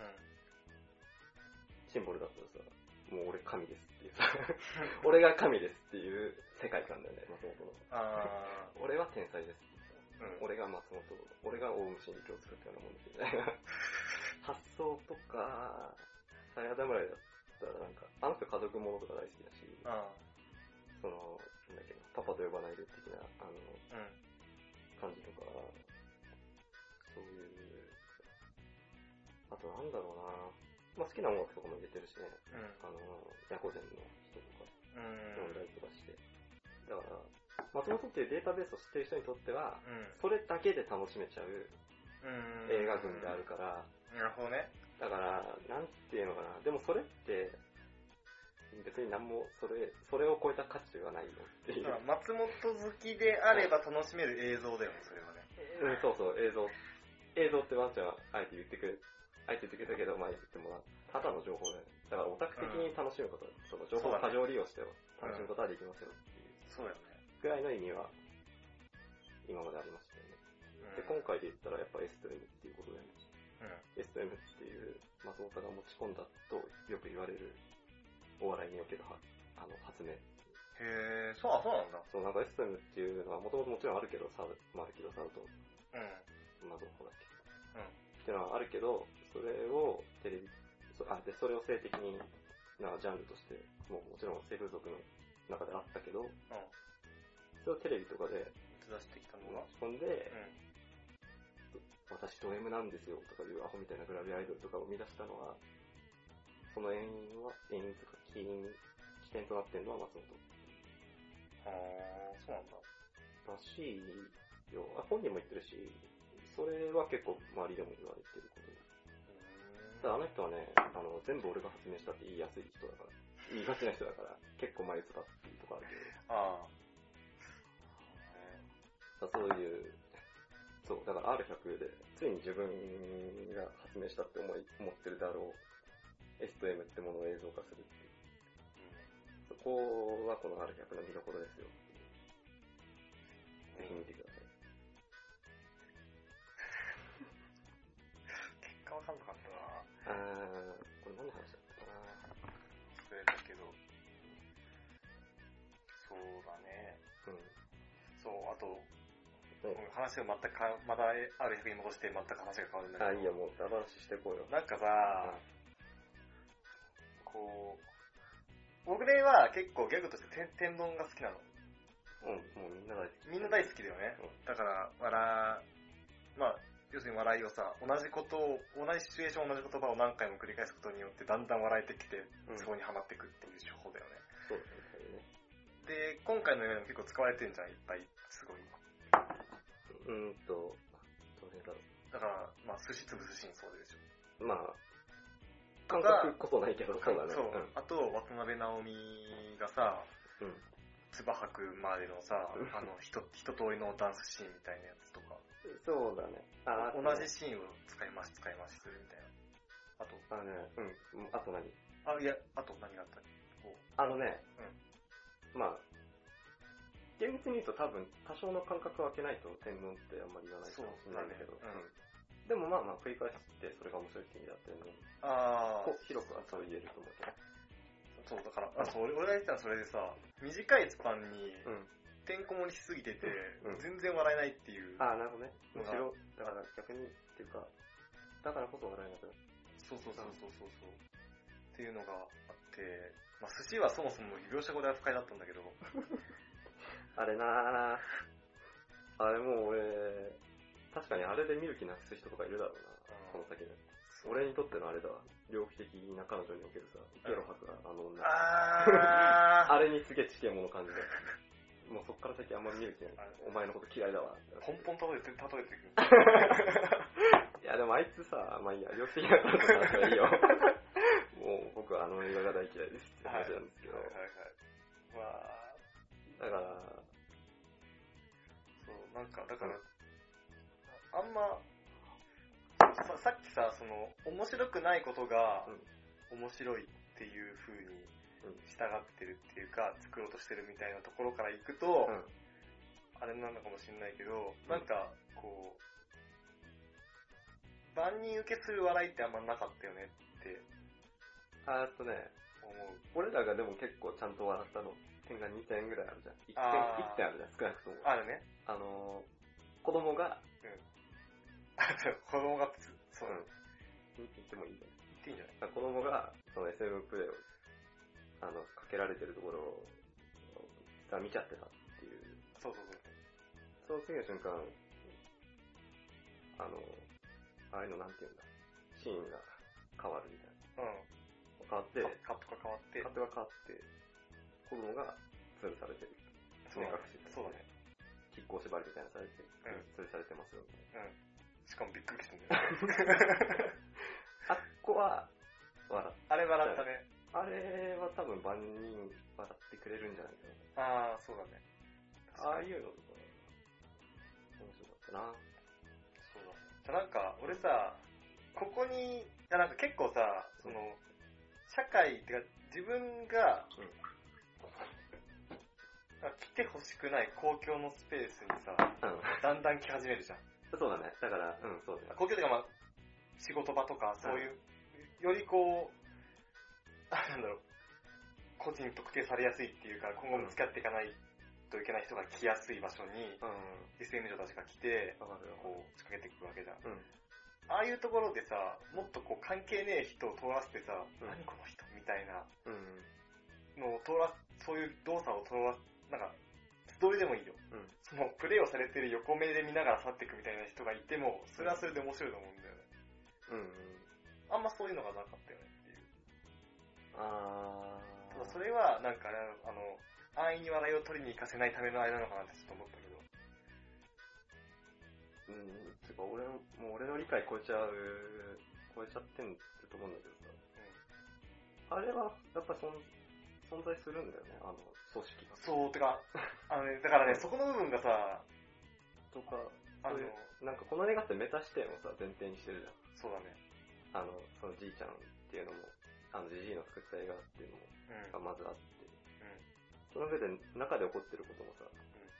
シンボルだったらさ、もう俺神ですっていうさ、俺が神ですっていう世界観だよね、松本の。俺は天才ですってさ、俺が松本、俺がオウム真理教を作ったようなもんですみたいな発想とか、さやだむらいだったらなんか、あの人家族ものとか大好きだし、その、なんだっけな、パパと呼ばないで的な、感じとか、そういう、あとなんだろうな、まあ好きな音楽とかも入れてるしね、ヤコゼンの人とか、読んだりとかして。だから、松本っていうデータベースを知ってる人にとっては、それだけで楽しめちゃう映画群であるから、 なるほどね。 だから、なんていうのかな、でもそれって、別に何もそれを超えた価値はないよっていう。 松本好きであれば楽しめる映像だよね、それはね。 そうそう、映像ってワンちゃんはあえて言ってくれたけど、まあ言ってもらう。ただの情報だよね。だからオタク的に楽しむこと、その情報を過剰利用して楽しむことはできますよっていう。 そうだよね。 ぐらいの意味は、今までありましたよね。で、今回で言ったらやっぱ S と M っていうことだよね。S と M っていう松本が持ち込んだとよく言われるお笑いにおける発明。 そうなんだ。 そう、なんか S と M っていうのはもともともちろんあるけど、マルキドサウと、まあどこだっけ。っていうのはあるけど、それをテレビ、それを性的になジャンルとして、もちろん生風俗の中であったけど、それをテレビとかで出してきたのが仕込んで、私と M なんですよとかいうアホみたいなグラビアアイドルとかを生み出したのは、その起点となってるのは松本。 そうなんだ。 らしいよ。本人も言ってるし、それは結構周りでも言われてること。ただあの人はね、全部俺が発明したって言いやすい人だから、言いがちな人だから、結構眉唾っていうとこあるけど。そういう、そう、だから R100 で、ついに自分が発明したって思ってるだろう、S と M ってものを映像化するっていう。そこはこの R100 の見どころですよ。ぜひ見てください。 結果わかんなかったな。 これ何の話だったかな。 忘れたけど。そうだね。そう、あと、話を全くまたある日に戻して全く話が変わるんだけど。 いいよ、もう話してこうよ。 なんかさ、こう、僕ねは結構ギャグとして天丼が好きなの。 もうみんな大好き。 みんな大好きだよね。だから、まあ、要するに笑いをさ、同じシチュエーション同じ言葉を何回も繰り返すことによってだんだん笑えてきて、そこにはまっていくっていう手法だよね。 そうですね。 で、今回の映画でも結構使われてるんじゃん、いっぱい、すごい。 どれだろう。 だから、まあ、寿司潰すシーンそうでしょ。 まあ、感覚こそないけど、そうだね。 そう。あと、渡辺直美がさ、唾吐くまでのさ、一通りのダンスシーンみたいなやつとか。 そうだね。 同じシーンを使い回しするみたいな。あと。 あと何？ いや、あと何があったっけ？ まあ、 厳密に言うと多分多少の間隔を空けないと天文ってあんまり言わないかもしれないんだけど、でもまあまあ繰り返してそれが面白いって意味だって天文。広くはそう言えると思うけど。 そう、だから、俺が言ってたのはそれでさ、短いスパンに、てんこ盛りしすぎてて、全然笑えないっていう。 なるほどね。むしろ、だから逆に、っていうか、だからこそ笑えなくなる。 そう。っていうのがあって、まあ寿司はそもそも描写語では不快だったんだけど。 あれなぁ。あれもう俺、確かにあれで見る気なくす人とかいるだろうな、この先で。俺にとってのあれだわ。猟奇的な彼女におけるさ、ゲロ吐くあの女。あれにすげえチケモノ感じで。もうそっから先あんま見る気ない。お前のこと嫌いだわ。 ポンポン例えてくる。 いやでもあいつさ、まあいいや、猟奇的な彼女の話はいいよ。もう僕はあの映画が大嫌いですって話なんですけど。 まあ、 だから、 そう、なんか、だから、あんま、さっきさ、その、面白くないことが、面白いっていう風に従ってるっていうか、作ろうとしてるみたいなところからいくと、あれなのかもしれないけど、なんか、こう、万人受けする笑いってあんまなかったよねって。思う。 俺らがでも結構ちゃんと笑ったの、点が2点ぐらいあるじゃん。1点あるじゃん、少なくとも。 あるね。 子供が、 子供が、そう。 言ってもいいんじゃない？ 言っていいんじゃない？ 子供が、その SM プレイを、かけられてるところを、見ちゃってたっていう。 そう。 その次の瞬間、ああいうのなんて言うんだ、シーンが変わるみたいな。変わって、 カットが変わって、 子供が吊るされてる。 そうだね。 亀甲縛りみたいなされて、吊るされてますよみたいな。 しかもびっくりしてんだよ。 あっこは、笑った。 あれ笑ったね。 あれは多分万人笑ってくれるんじゃないかな。 そうだね。 ああいうのとか、面白かったな。 そうだね。じゃなんか、俺さ、ここに、なんか結構さ、その、社会ってか、自分が、来てほしくない公共のスペースにさ、だんだん来始めるじゃん。 そうだね。だから、そうだね。 公共とかまあ、仕事場とか、そういう、よりこう、なんだろう、個人特定されやすいっていうか、今後も付き合っていかないといけない人が来やすい場所に、SM 女たちが来て、こう、仕掛けていくわけじゃん。ああいうところでさ、もっとこう関係ねえ人を通らせてさ、何この人みたいなのをそういう動作を通ら、なんか、素通りでもいいよ。そのプレイをされてる横目で見ながら去っていくみたいな人がいても、それはそれで面白いと思うんだよね。あんまそういうのがなかったよねっていう。ただそれは、なんかね、安易に笑いを取りに行かせないためのあれなのかなってちょっと思ったけど。 てか俺の理解超えちゃってんと思うんだけどさ。あれは、やっぱ存在するんだよね、組織が。 そう、てか、だからね、そこの部分がさ、 とか、なんかこの映画ってメタ視点をさ、前提にしてるじゃん。 そうだね。 そのじいちゃんっていうのも、じじいの作った映画っていうのも、がまずあって、その上で中で起こってることもさ、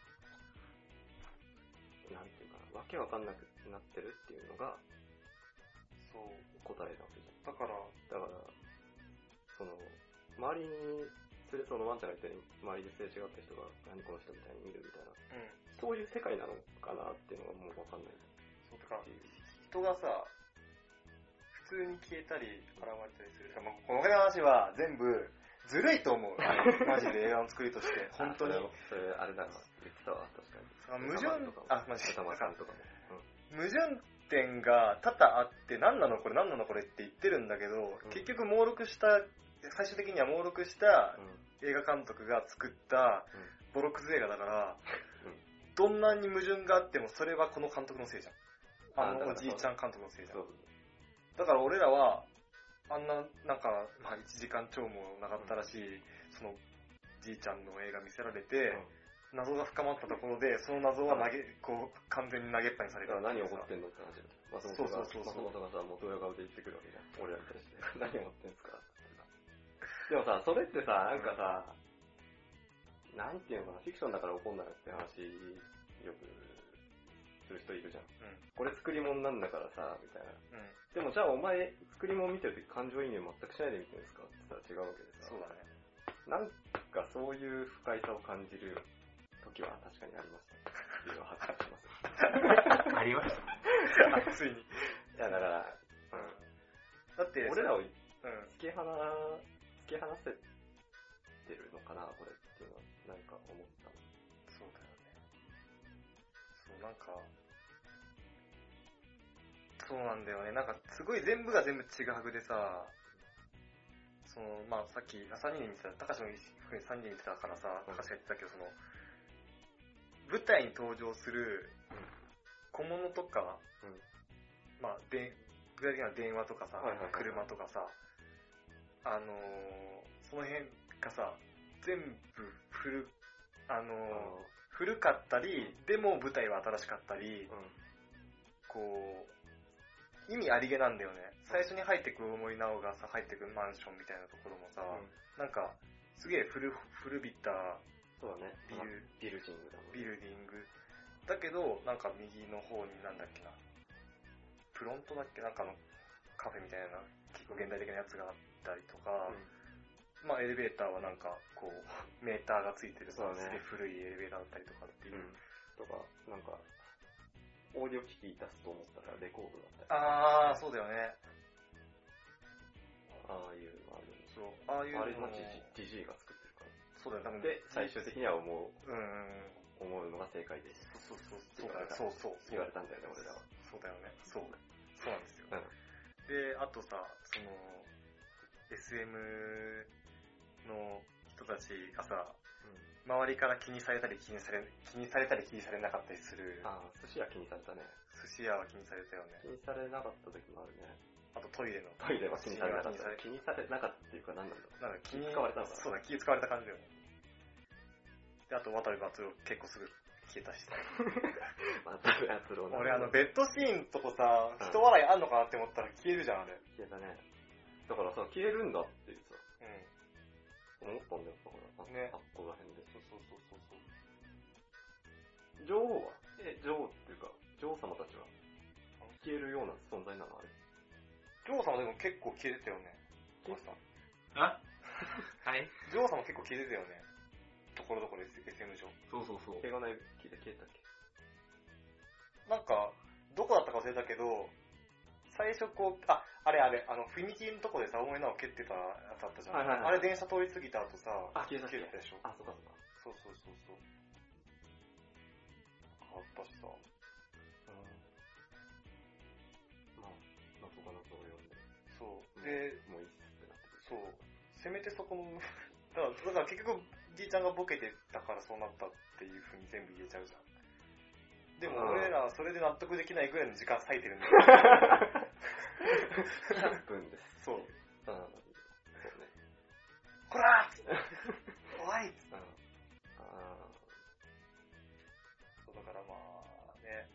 なんていうかな、わけわかんなくなってるっていうのが、答えなわけじゃん。 だから、 その、周りに、そのワンちゃんが言ったように、周りですれ違った人が、何この人みたいに見るみたいな、そういう世界なのかなっていうのがもうわかんない。 そう、だから、人がさ、普通に消えたり、現れたりする。この話は全部、ずるいと思う。マジで映画の作りとして。本当に。 それ、あれだな。言ってたわ、確かに。 矛盾、マジで。 さんとかも。 矛盾点が多々あって、何なのこれって言ってるんだけど、結局最終的には猛録した映画監督が作ったボロクズ映画だから、どんなに矛盾があってもそれはこの監督のせいじゃん。おじいちゃん監督のせいじゃん。だから俺らは、なんか、まあ1時間超もなかったらしい、そのじいちゃんの映画見せられて、謎が深まったところで、その謎は完全に投げっぱにされた。 何起こってんのって話だ。松本がさ、元親顔で言ってくるわけじゃん。俺らに対して。何起こってんすかってさ。でもさ、それってさ、なんかさ、 なんていうのかな、フィクションだから怒んなよって話、よくする人いるじゃん。これ作り物なんだからさ、みたいな。でもじゃあお前、作り物見てるとき感情移入全くしないで見てるんですかって言ったら違うわけでさ。 そうだね。 なんかそういう不快さを感じる時は確かにありましたっていうのを発表します。 ありましたついに。いや、だから、 だって、 俺らを突き放せてるのかな、これっていうのは、なんか思ったの。 そうだよね。そう、なんか、そうなんだよね。なんか、すごい全部が全部ちぐはぐでさ、まあさっき、3人で見てた、高橋も3人で見てたからさ、高橋が言ってたけど、舞台に登場する小物とか、まあ、具体的な電話とかさ、車とかさ、その辺がさ、全部古かったり、でも舞台は新しかったり、こう、意味ありげなんだよね。最初に入ってく大森直がさ、入ってくマンションみたいなところもさ、なんか、すげえ古びたそうだね。ビルディング。だけど、なんか右の方になんだっけな、フロントだっけなんかカフェみたいな、結構現代的なやつがあったりとか、まあエレベーターはなんか、こう、メーターがついてるさ、すげえ古いエレベーターだったりとかっていう。 とか、なんか、オーディオ機器出すと思ったらレコードだったり。 あー、そうだよね。 ああいうのあるんですよ。 ああいうの。 あれもジジイが作ってるから。 そうだよ、多分。 で、最終的には思うのが正解です。 そう言われたんだよね、俺らは。 そうだよね。そうなんですよ。で、あとさ、SM の人たちがさ、周りから気にされたり気にされなかったりする。 寿司屋気にされたね。 寿司屋は気にされたよね。 気にされなかった時もあるね。 あとトイレは気にされなかった。気にされなかったっていうか何なんだろう。 なんか気使われたのかな。 そうだ、気使われた感じだよね。で、あと渡部篤郎結構すぐ消えたしさ。 渡部篤郎俺ベッドシーンとこさ、人笑いあんのかなって思ったら消えるじゃん、あれ。 消えたね。だからさ、消えるんだっていうさ。思ったんだよ、だから。ね。あっこら辺で。そう。女王は女王っていうか、女王様たちは消えるような存在なのあれ。 女王様でも結構消えてたよね。 はい。 女王様結構消えてたよね。ところどころ SM 上。 そう。 映画内消えたっけ？ なんか、どこだったか忘れたけど、最初こう、あれ、踏切のとこでさ、大森直蹴ってたやつあったじゃん。あれ電車通り過ぎた後さ、 消えたでしょ。 そうか。 そう。変わったしさ。 謎を読んで。 そう。で、 もういいっすってなってくる。 そう。せめてそこの、だから結局、じいちゃんがボケてたからそうなったっていう風に全部言えちゃうじゃん。でも俺らはそれで納得できないぐらいの時間割いてるんだよ。 100分です。 そう。 そうね。 こらー怖いそうだからまあね。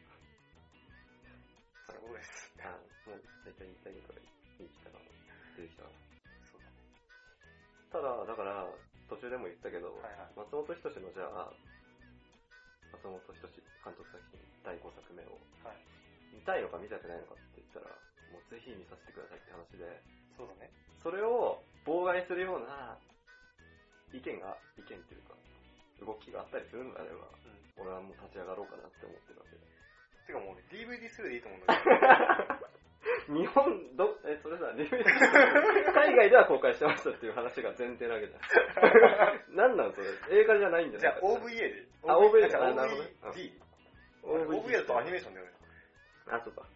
そういうことです。 もう大体言いたいことが出てきたな。 そうだね。 ただ、だから、途中でも言ったけど、松本人志のじゃあ、松本人志監督作品第5作目を、見たいのか見たくないのかって言ったら、もうぜひ見させてくださいって話で、 そうだね。 それを妨害するような意見っていうか、動きがあったりするのであれば、俺はもう立ち上がろうかなって思ってるわけで。 てかもう俺 DVD するでいいと思うんだけど。日本、それさ、DVD 海外では公開してましたっていう話が前提なわけじゃん。なんなんそれ映画じゃないんじゃない？ じゃあ OVA で。 OVA じゃなるほどね。OVA だとアニメーションだよね。 そうか。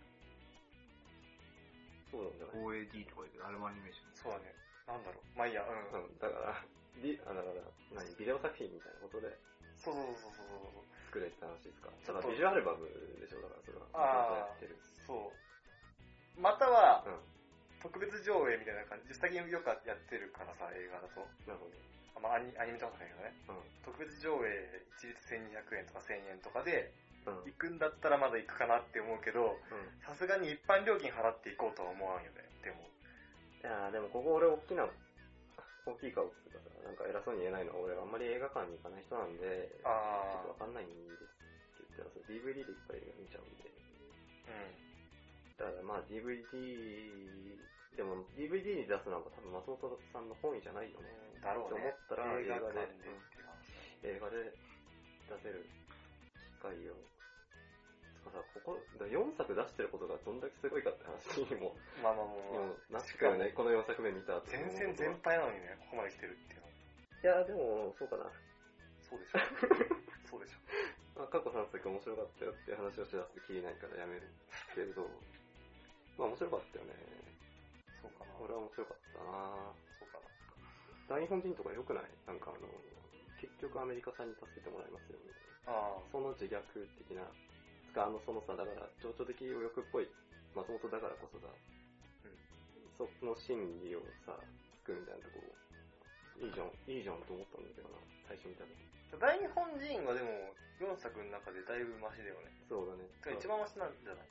そうなんじゃない？ OAD とか言うけど、あれもアニメーション。 そうだね。なんだろう。まあいいや、 だから、ビデオ作品みたいなことで。 そう。 作れって話ですか。ただビジュアルバムでしょ、だからそれは。 そう。または、特別上映みたいな感じ。最近よくやってるからさ、映画だと。 なるほど。 まあアニメとかだけどね。特別上映一律1200円とか1000円とかで、行くんだったらまだ行くかなって思うけど、さすがに一般料金払って行こうとは思わんよね。でも。 いやでもここ俺大きな大きい顔とかさ、なんか偉そうに言えないのは、俺はあんまり映画館に行かない人なんで、ちょっとわかんないんですけど、DVD でいっぱい映画見ちゃうんで。だからまあ DVD、でも DVD に出すのは多分松本さんの本意じゃないよね。 だろうね。 と思ったら映画で映画で出せる機会を。さ、4作出してることがどんだけすごいかって話にも、 まあまあまあ、 なってくるね、この4作目見た後。 全然全敗なのにね、ここまで来てるっていうの。 いや、でも、そうかな。 そうでしょ。そうでしょ。 まあ、過去3作面白かったよっていう話をしだすときりないからやめるけれど、まあ面白かったよね。 そうかな。 俺は面白かったな。 そうかな。 大日本人とか良くない？なんか結局アメリカさんに助けてもらいますよね。その自虐的な、そのさ、だから情緒的右翼っぽい松本だからこそだ、その心理をさ、つくみたいなところ、いいじゃんと思ったんだけどな、最初見た時。 大日本人はでも4作の中でだいぶマシだよね。 そうだね。 一番マシなんじゃない？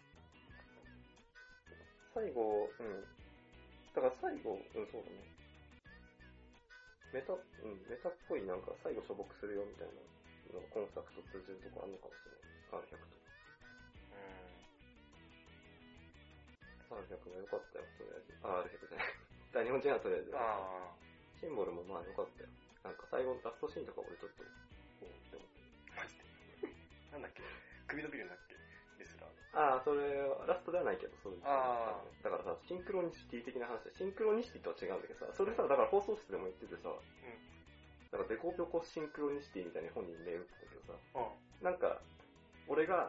最後、だから最後、そうだね。メタっぽいなんか最後しょぼくするよみたいなのが今作と通じるとこあるのかもしれない。R100 と。R100 が良かったよ、とりあえず。R100 じゃない。大日本人はとりあえず。シンボルもまあ良かったよ。なんか最後のラストシーンとか俺ちょっと、おーって思って。 マジで。なんだっけ？首伸びるんだっけ？レスラー。 それ、ラストではないけど、そういう。だからさ、シンクロニシティ的な話で、シンクロニシティとは違うんだけどさ、それさ、だから放送室でも言っててさ、だからデコピョコシンクロニシティみたいに本人銘打ってたけどさ、なんか、俺が、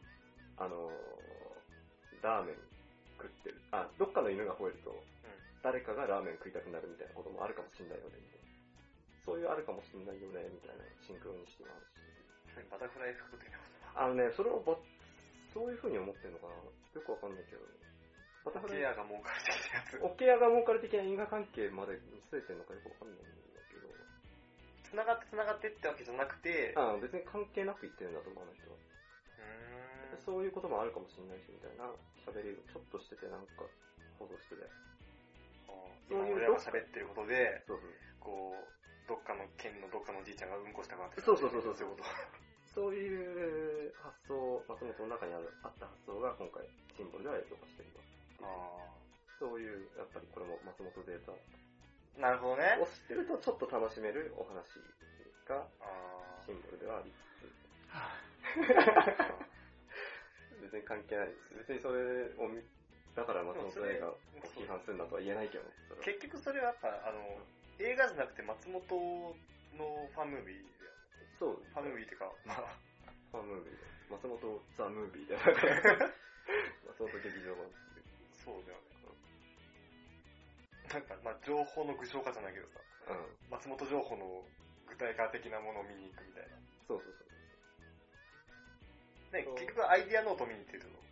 ラーメン食ってる。どっかの犬が吠えると、誰かがラーメン食いたくなるみたいなこともあるかもしんないよね、みたいな。そういうあるかもしんないよね、みたいなシンクロニシティの話してて。 バタフライエフェクト的なことそれをそういう風に思ってんのかな、よくわかんないけど。 オケアが儲かる的なやつ。 オケアが儲かる的な因果関係まで見据えてんのかよくわかんないんだけど。 繋がってってわけじゃなくて、 別に関係なく言ってるんだと思う、あの人は。そういうこともあるかもしれないし、みたいな喋りをちょっとしてて、なんか、報道してて。 そういう俺らが喋ってることで、 そうこう、どっかの県のどっかのおじいちゃんがうんこしたからって。 そういうこと。そういう発想、松本の中にあった発想が今回、シンボルでは映像化してると。そういう、やっぱりこれも松本データ。 なるほどね。 を知ってるとちょっと楽しめるお話が、シンボルではありつつ。別に関係ないです。別にそれをだから松本映画を批判するんだとは言えないけどね。 結局それはやっぱ、映画じゃなくて松本のファンムービーだよね。 そう。 ファンムービーってか、まあ。 ファンムービーで。松本ザ・ムービーで。松本劇場版っていう。 そうだよね。なんか、まあ、情報の具象化じゃないけどさ。松本情報の具体化的なものを見に行くみたいな。 そう。 ね、結局アイディアノート見に行ってるの。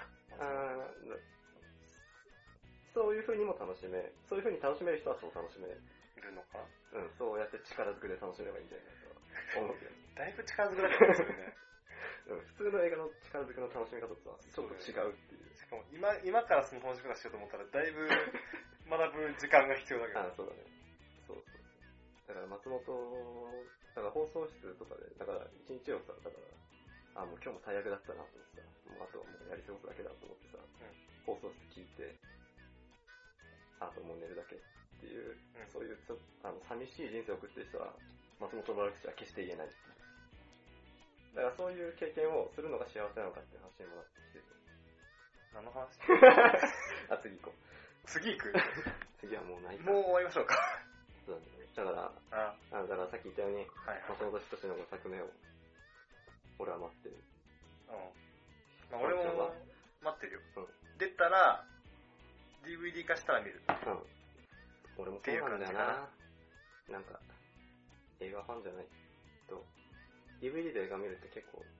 そういう風にも楽しめ、そういう風に楽しめる人はそう楽しめるのか。 そうやって力ずくで楽しめばいいんじゃないかと思うけど。 だいぶ力ずくだけどね、それね。 普通の映画の力ずくの楽しみ方とはちょっと違うっていう。 しかも今からその楽しみ方しようと思ったらだいぶ学ぶ時間が必要だけど。 そうだね。そう。だから松本、だから放送室とかで、だから一日をさ、だからもう今日も大役だったなと思ってさ、もうあとはもうやり過ごすだけだと思ってさ、放送室聞いて、あともう寝るだけっていう、そういう寂しい人生を送ってる人は、松本の悪口は決して言えない。だからそういう経験をするのが幸せなのかっていう話にもなってきてて。 何の話？ 次行こう。 次行く？ 次はもうないか。 もう終わりましょうか。 そうだね。だからさっき言ったように、松本人志の5作目を、俺は待ってる。 まあ、俺も待ってるよ。出たら、DVD 化したら見る。 俺もそうなんだよな。なんか、映画ファンじゃないと、DVD で映画見るって結構、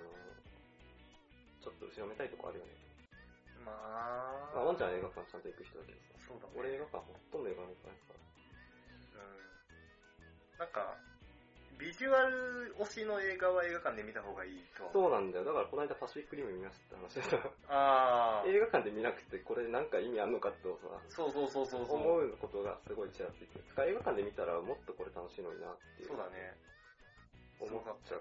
ちょっと後ろめたいとこあるよね。ワンちゃんは映画館ちゃんと行く人だけどさ。 そうだね。 俺映画館ほとんど映画見てないから。 なんか、 ビジュアル推しの映画は映画館で見た方がいいとは。 そうなんだよ。だからこの間パシフィックリム見ましたって話でさ、 あ映画館で見なくてこれなんか意味あんのかってさ、 そう思うことがすごいちらついてる。映画館で見たらもっとこれ楽しいのになっていう。 そうだね。 思っちゃって、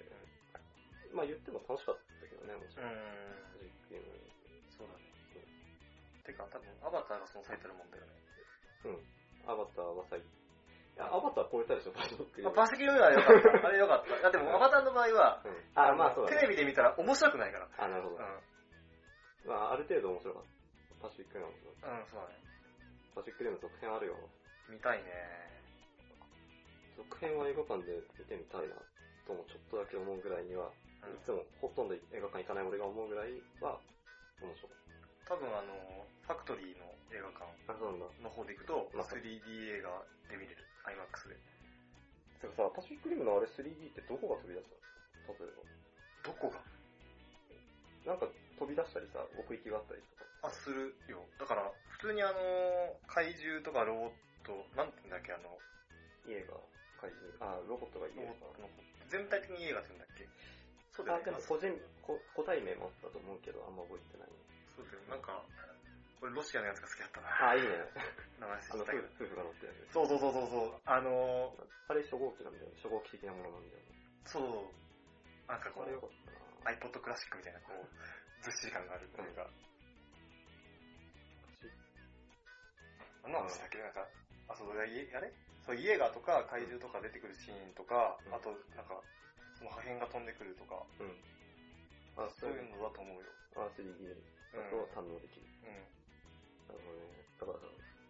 まあ言っても楽しかったけどね、もちろん。パシフィックリム。 そうだね。てか多分アバターがその最たるもんだよね。 アバターはアバター超えたでしょ、パシフィックリム。 パシフィックリムは良かった。あれ良かった。だってもうアバターの場合は、 まあそうだね。 テレビで見たら面白くないから。 なるほど。まあある程度面白かった。パシフィックリムは面白かった。 そうだね。 パシフィックリム続編あるよ。 見たいね。 続編は映画館で見てみたいなともちょっとだけ思うぐらいには、いつもほとんど映画館行かない俺が思うぐらいは面白かった。 多分ファクトリーの映画館の方で行くと、3D 映画で見れる。IMAX で。 てかさ、パシフィックリムのあれ 3D ってどこが飛び出したの？例えば。 どこが？ なんか飛び出したりさ、奥行きがあったりとか。 するよ。だから、普通に怪獣とかロボット、なんて言うんだっけ家が怪獣。ロボットが家が。 全体的に家がって言うんだっけ？そうだよね。 でも個体名もあったと思うけど、あんま覚えてない。 そうだよ。なんか、俺ロシアのやつが好きだったな。 いいね。 名前知ったけど。 夫婦が乗ってるやつ。 そう。 あれ初号機なんだよね。初号機的なものなんだよね。 そう。なんかこう、 あれよかったな。 iPod クラシックみたいな、こう、ずっしり感があるっていうか。なんでしたっけ？なんか、そう、イエガーとか怪獣とか出てくるシーンとか、あと、なんか、その破片が飛んでくるとか、そういうのだと思うよ。 3D だと堪能できる。なるほどね。だからさ、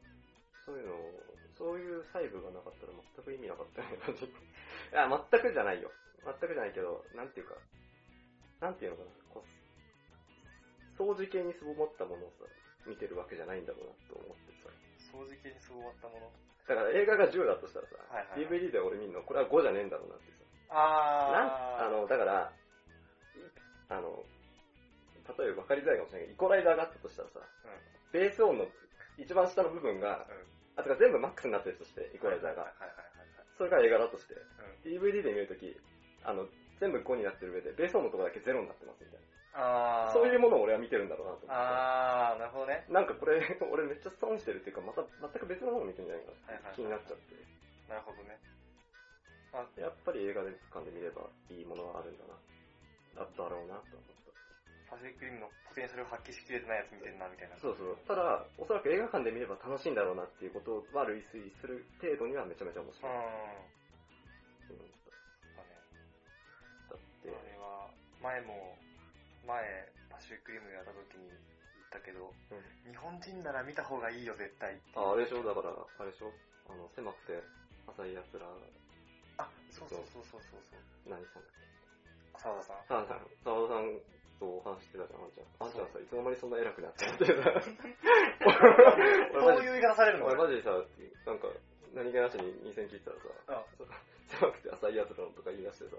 そういう細部がなかったら全く意味なかったよね、感じ。全くじゃないよ。全くじゃないけど、なんていうのかな。掃除系にすぼまったものをさ、見てるわけじゃないんだろうなと思ってさ。 掃除系にすぼまったもの？ だから映画が10だとしたらさ、DVD で俺見るの、これは5じゃねえんだろうなってさ。だから、例えば分かりづらいかもしれないけど、イコライザーがあったとしたらさ、ベース音の一番下の部分が、全部マックスになってるとして、イコライザーが。それが映画だとして、DVD で見るとき、全部5になってる上で、ベース音のところだけ0になってますみたいな。そういうものを俺は見てるんだろうなと思って。 なるほどね。 なんかこれ、俺めっちゃ損してるっていうか、また全く別のものを見てるんじゃないかな気になっちゃって。 なるほどね。 やっぱり映画館で見ればいいものはあるんだな。だろうなと思った。 パシフィックリムのポテンシャルを発揮しきれてないやつ見てるなみたいな。 そう。ただ、おそらく映画館で見れば楽しいんだろうなっていうことは類推する程度にはめちゃめちゃ面白い。だって。 あれは、前、パシフィックリムやった時に言ったけど、日本人なら見た方がいいよ、絶対。 あれでしょ、だから、あれでしょ、狭くて浅い奴ら。 そう。 何さんだっけ？ 澤田さん。 澤田さんとお話してたじゃん、あんちゃんさ、いつの間にそんな偉くなって思ってさ。 そういう言い方されるの？ 俺マジでさ、なんか、何気なしに2000聞いたらさ、狭くて浅い奴らのとか言い出してさ、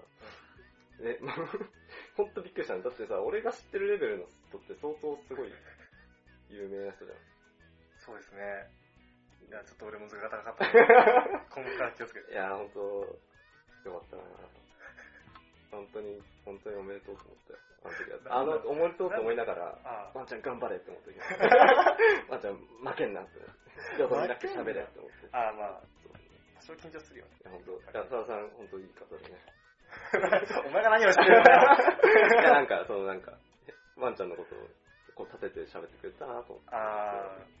ほんとびっくりしたんだってさ、俺が知ってるレベルの人って相当すごい有名な人じゃん。 そうですね。いや、ちょっと俺も図が高かった。今後から気をつけて。 いや、ほんと、よかったな。本当におめでとうと思ったよ。あの時は。おめでとうと思いながら、ワンちゃん頑張れって思ったけど、ワンちゃん負けんなって。よそにだけ喋れって思って。 まあ、多少緊張するよね。 いや、ほんと、澤田さん、ほんといい方でね。 お前が何をしてるんだよ。 いや、なんか、ワンちゃんのことをこう立てて喋ってくれたなと思って。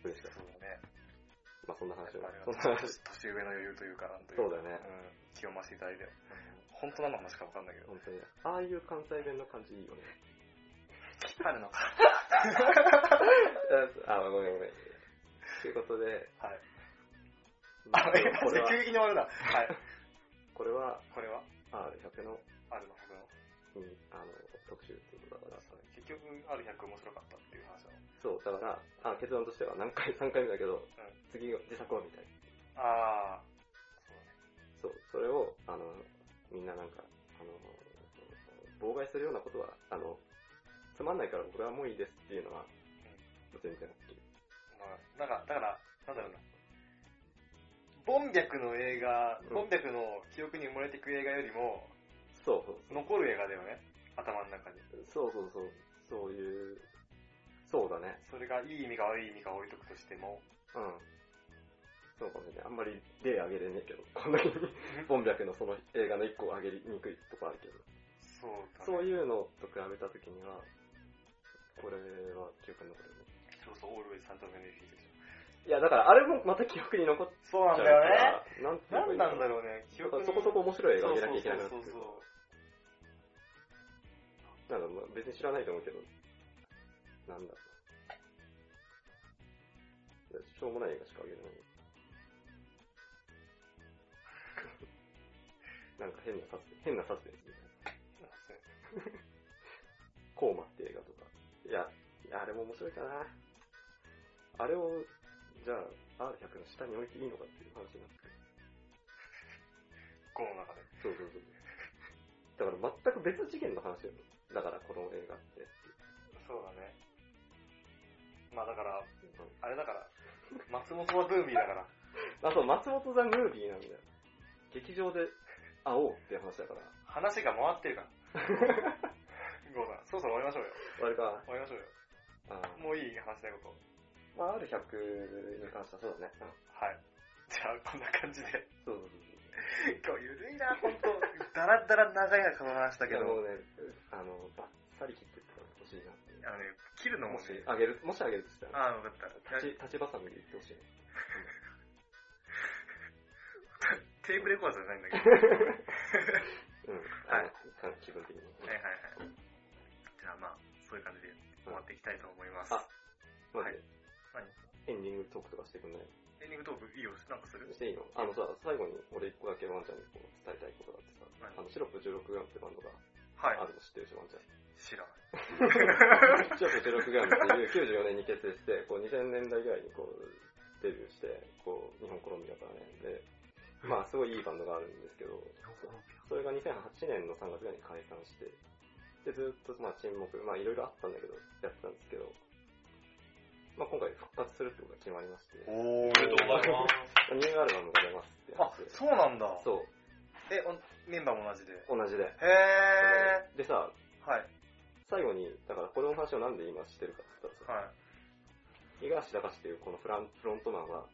嬉しかった。 そうだね。 まあそんな話を。 年上の余裕というか、なんというか。 そうだね。 気を増していただいて。本当何の話か分かんないけど。 本当に。ああいう関西弁の感じいいよね。 あるのか。 ごめん。ということで、 はい。マジで急激に終わるな。はい。 これは R100 の特集っていうことだから、 結局 R100 面白かったっていう話なの。 そう、だから、結論としては3回目だけど、次自作を見たい。そう、それを、みんななんか、妨害するようなことは、つまんないから僕はもういいですっていうのは、全然 OK。 だから、なんだろうな。ボボンビャクの映画、ボンビャクの記憶に埋もれていく映画よりも、 そうそう。 残る映画だよね、頭の中に。 そうそうそう。そういう、そうだね。 それがいい意味か悪い意味か置いとくとしても。 うん。そうかもしれない。あんまり例あげれねえけど、こんなにボンビャクのその映画の一個をあげにくいとこあるけど。 そうだね。 そういうのと比べたときには、これは記憶に残るよね。 そうそう、オールウェイズ・サント・ベネフィートでしょ。 いや、だからあれもまた記憶に残っちゃうから。 そうなんだよね。 なんなんだろうね。 記憶にそこそこ面白い映画を見なきゃいけなくなってる。 そう。 なんか別に知らないと思うけど、なんだろう。しょうもない映画しかあげれない。なんか変なサスペンスみたいな。コーマって映画とか。いや、あれも面白いかな。あれを、じゃあ、R100 の下に置いていいのかっていう話になってくる。 コーの中で。 そう。だから全く別次元の話よ。だからこの映画って。 そうだね。まあだから、あれだから、松本はムービーだから。 そう、松本ザ・ムービーなんだよ。劇場で会おうっていう話だから。 話が回ってるから。ゴーさん、そろそろ終わりましょうよ。 終わりか。 終わりましょうよ。もういい話したいこと。 まあ、R100 に関してはそうだね。 はい。じゃあ、こんな感じで。 そう。 今日ゆるいな、ほんと。だらだら長いな、この話だけど。 もうね、バッサリ切ってってほしいなって。 切るのももしあげるとしたら。 わかった。 立ちばさみで言ってほしいね。 テープレコーダーじゃないんだけど。 はい。気分的に。 はい。じゃあまあ、そういう感じで終わっていきたいと思います。 マジで。 何？ エンディングトークとかしてくんない？ エンディングトークいいよ、なんかする？ していいの？最後に俺一個だけワンちゃんにこう伝えたいことがあってさ、シロップ 16g ってバンドがあるの知ってるでしょ、ワンちゃん。 知らない。 シロップ 16g っていう94年に結成して、こう2000年代ぐらいにこうデビューして、こう日本コロンビアからね、で、まあすごいいいバンドがあるんですけど、それが2008年の3月ぐらいに解散して、でずっとまあ沈黙、まあいろいろあったんだけど、やってたんですけど、まあ今回復活するってことが決まりまして。 おめでとうございます。 ニューアルバムが出ますって話で。 そうなんだ。 そう。 メンバーも同じで。 同じで。 へー。でさ、 はい。 最後に、だからこの話をなんで今してるかって言ったらさ、五十嵐隆っていうこのフロントマンは、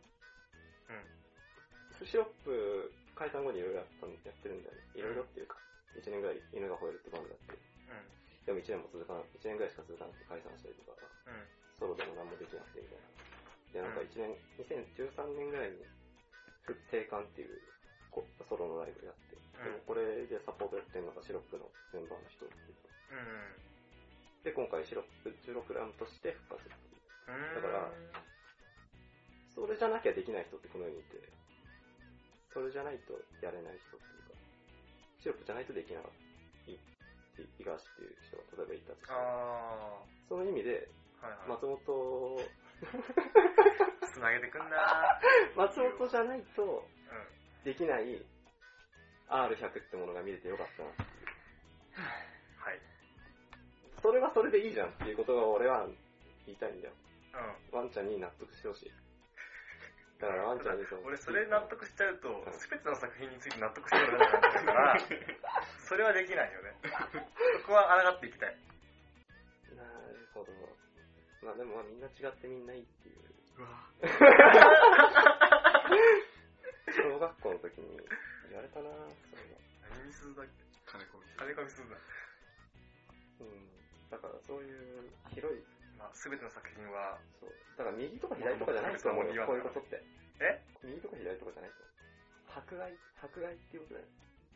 シロップ解散後にいろいろやってるんだよね。いろいろっていうか、1年ぐらい犬が吠えるってバンドやって。でも1年ぐらいしか続かなくて解散したりとか、ソロでも何もできなくてみたいな。で、なんか2013年ぐらいに、生還っていうソロのライブやって、でもこれでサポートやってるのがシロップのメンバーの人っていう。で、今回シロップ 16g として復活するっていう。だから、それじゃなきゃできない人ってこの世にいて、それじゃないとやれない人っていうか、シロップじゃないとできなかった。五十嵐っていう人が例えばいたとして、その意味で、松本つなげてくんな松本じゃないとできない R100 ってものが見れてよかったなっていう。 はい。 それはそれでいいじゃんっていうことが俺は言いたいんだよ。ワンちゃんに納得してほしい。だからワンちゃんに俺それ納得しちゃうと、すべての作品について納得してるようになっちゃうから、それはできないよね。そこは抗っていきたい。 なるほど。まあでもみんな違ってみんないいっていう。うわ小学校の時に言われたなぁ、それは。 何みすずだっけ？金子みすずだ。 だからそういう広い、 すべての作品は、 そう。だから右とか左とかじゃないと思うよ、こういうことって。右とか左とかじゃないと。迫害っていうことだよ。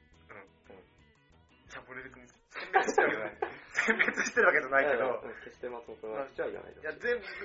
いや、俺別に選別してるわけじゃない。選別してるわけじゃないけど。 決して松本はしちゃいけない。 いや、全部。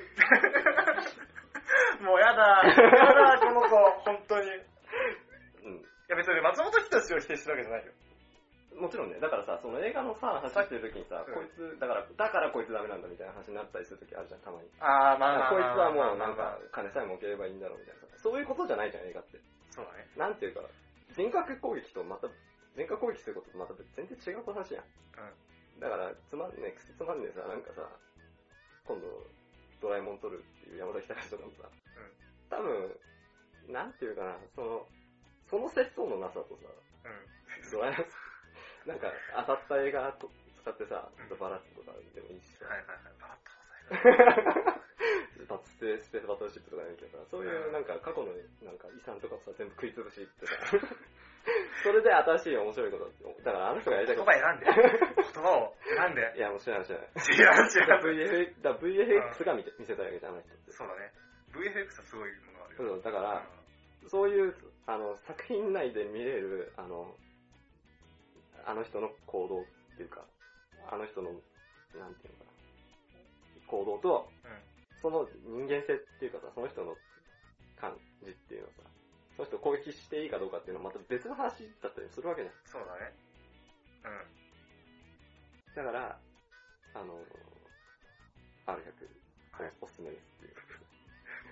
もうやだ、この子、本当に。いや、別に松本人志を否定してるわけじゃないよ。 もちろんね、だからさ、その映画のさ、話してる時にさ、こいつ、だからこいつダメなんだみたいな話になったりする時あるじゃん、たまに。こいつはもうなんか、金さえ儲ければいいんだろうみたいな。そういうことじゃないじゃん、映画って。 そうだね。 なんていうか、人格攻撃とまた、全角攻撃することとまた全然違う話やん。だから、つまんねえさ、なんかさ、今度、ドラえもん撮るっていう山崎隆とかもさ、多分、なんていうかな、その、 その節操のなさとさ、ドラえもん、なんか当たった映画と使ってさ、ちょっとバラッとかでもいいしさ。 はいはいはい、バラッとスペースバトルシップとかやるけどさ、そういうなんか過去のなんか遺産とかをさ、全部食いつぶしってさ、それで新しい面白いこと、だからあの人がやりたいこと。 言葉を選んで。 いや、もう知らない。 知らん。 VFX が見せたいわけじゃない人って。 そうだね。VFX はすごいものがあるよ。 そう、だから、そういう、作品内で見れる、あの人の行動っていうか、あの人の、なんていうのかな、行動と、その人間性っていうかさ、その人の感じっていうのさ、その人を攻撃していいかどうかっていうのはまた別の話だったりするわけじゃん。 そうだね。 だから、R100、おすすめですっていう。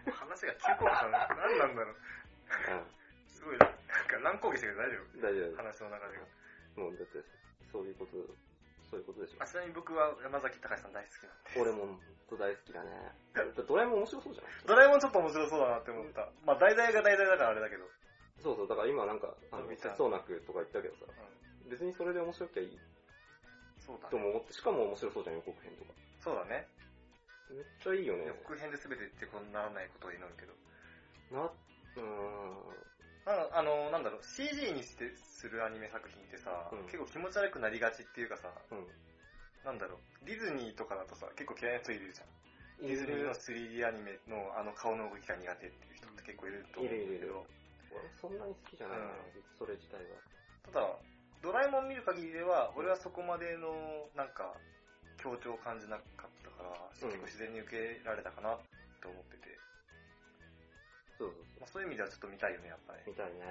話が急降下したの何なんだろう。すごい、なんか乱高下してるけど大丈夫？話の中で。 もうだって、そういうことでしょ。 ちなみに僕は山崎隆さん大好きなんで。 俺も大好きだね。ドラえもん面白そうじゃない？ ドラえもんちょっと面白そうだなって思った。まあ題材が題材だからあれだけど。 そう、だから今なんか、節操なくとか言ったけどさ、別にそれで面白きゃいい。 そうだね。 とも思って、しかも面白そうじゃん、予告編とか。 そうだね。 めっちゃいいよね。 予告編で全てってことにならないことを祈るけど。なんだろう、CG にしてするアニメ作品ってさ、結構気持ち悪くなりがちっていうかさ、なんだろう、ディズニーとかだとさ、結構嫌いな人いるじゃん。ディズニーの 3D アニメの顔の動きが苦手っていう人って結構いると思うんだけど、 俺そんなに好きじゃないな、それ自体は。 ただ、ドラえもん見る限りでは、俺はそこまでの、なんか、強調を感じなかったから、結構自然に受けられたかなって思ってて。そういう意味ではちょっと見たいよね、やっぱり。 見たいね。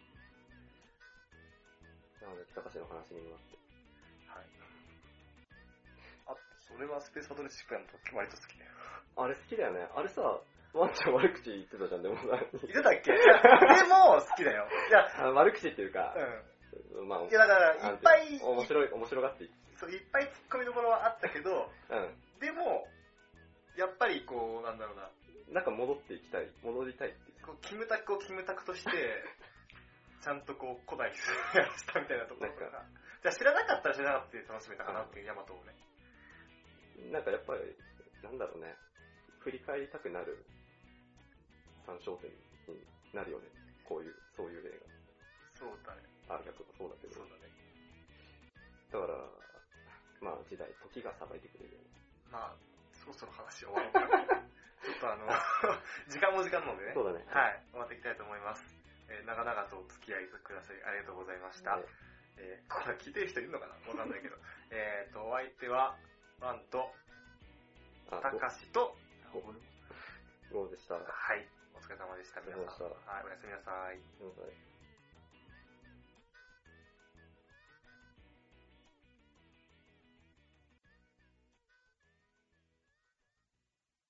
なので、北橋の話にもなって。 はい。あ、それはスペースバトルシップやのと割と好きだよ。 あれ好きだよね。あれさ、ワンちゃん悪口言ってたじゃん、でもさ。 言ってたっけ？でも、好きだよ。いや、 悪口っていうか、まあ、 いやだから、いっぱい、 面白がってそう、いっぱい突っ込みどころはあったけど、でも、やっぱりこう、なんだろうな。 なんか戻りたいっていう。 こうキムタクをキムタクとして、ちゃんとこう、古代にやらしたみたいなところとか。じゃあ知らなかったら知らなかったで楽しめたかなっていうヤマトをね。 なんかやっぱり、なんだろうね。振り返りたくなる参照点になるよね。そういう例が。 そうだね。 R100とかそうだけど。 そうだね。 だから、まあ時がさばいてくれるよね。 まあ、そろそろ話終わろうかな。ちょっと時間も時間なのでね。 そうだね。 はい。終わっていきたいと思います。長々とお付き合いくださりありがとうございました。これ聞いてる人いるのかなわかんないけど。お相手は、ワンと、たかしと、 ゴーでした。 はい。お疲れ様でした。皆さん。はい。おやすみなさい。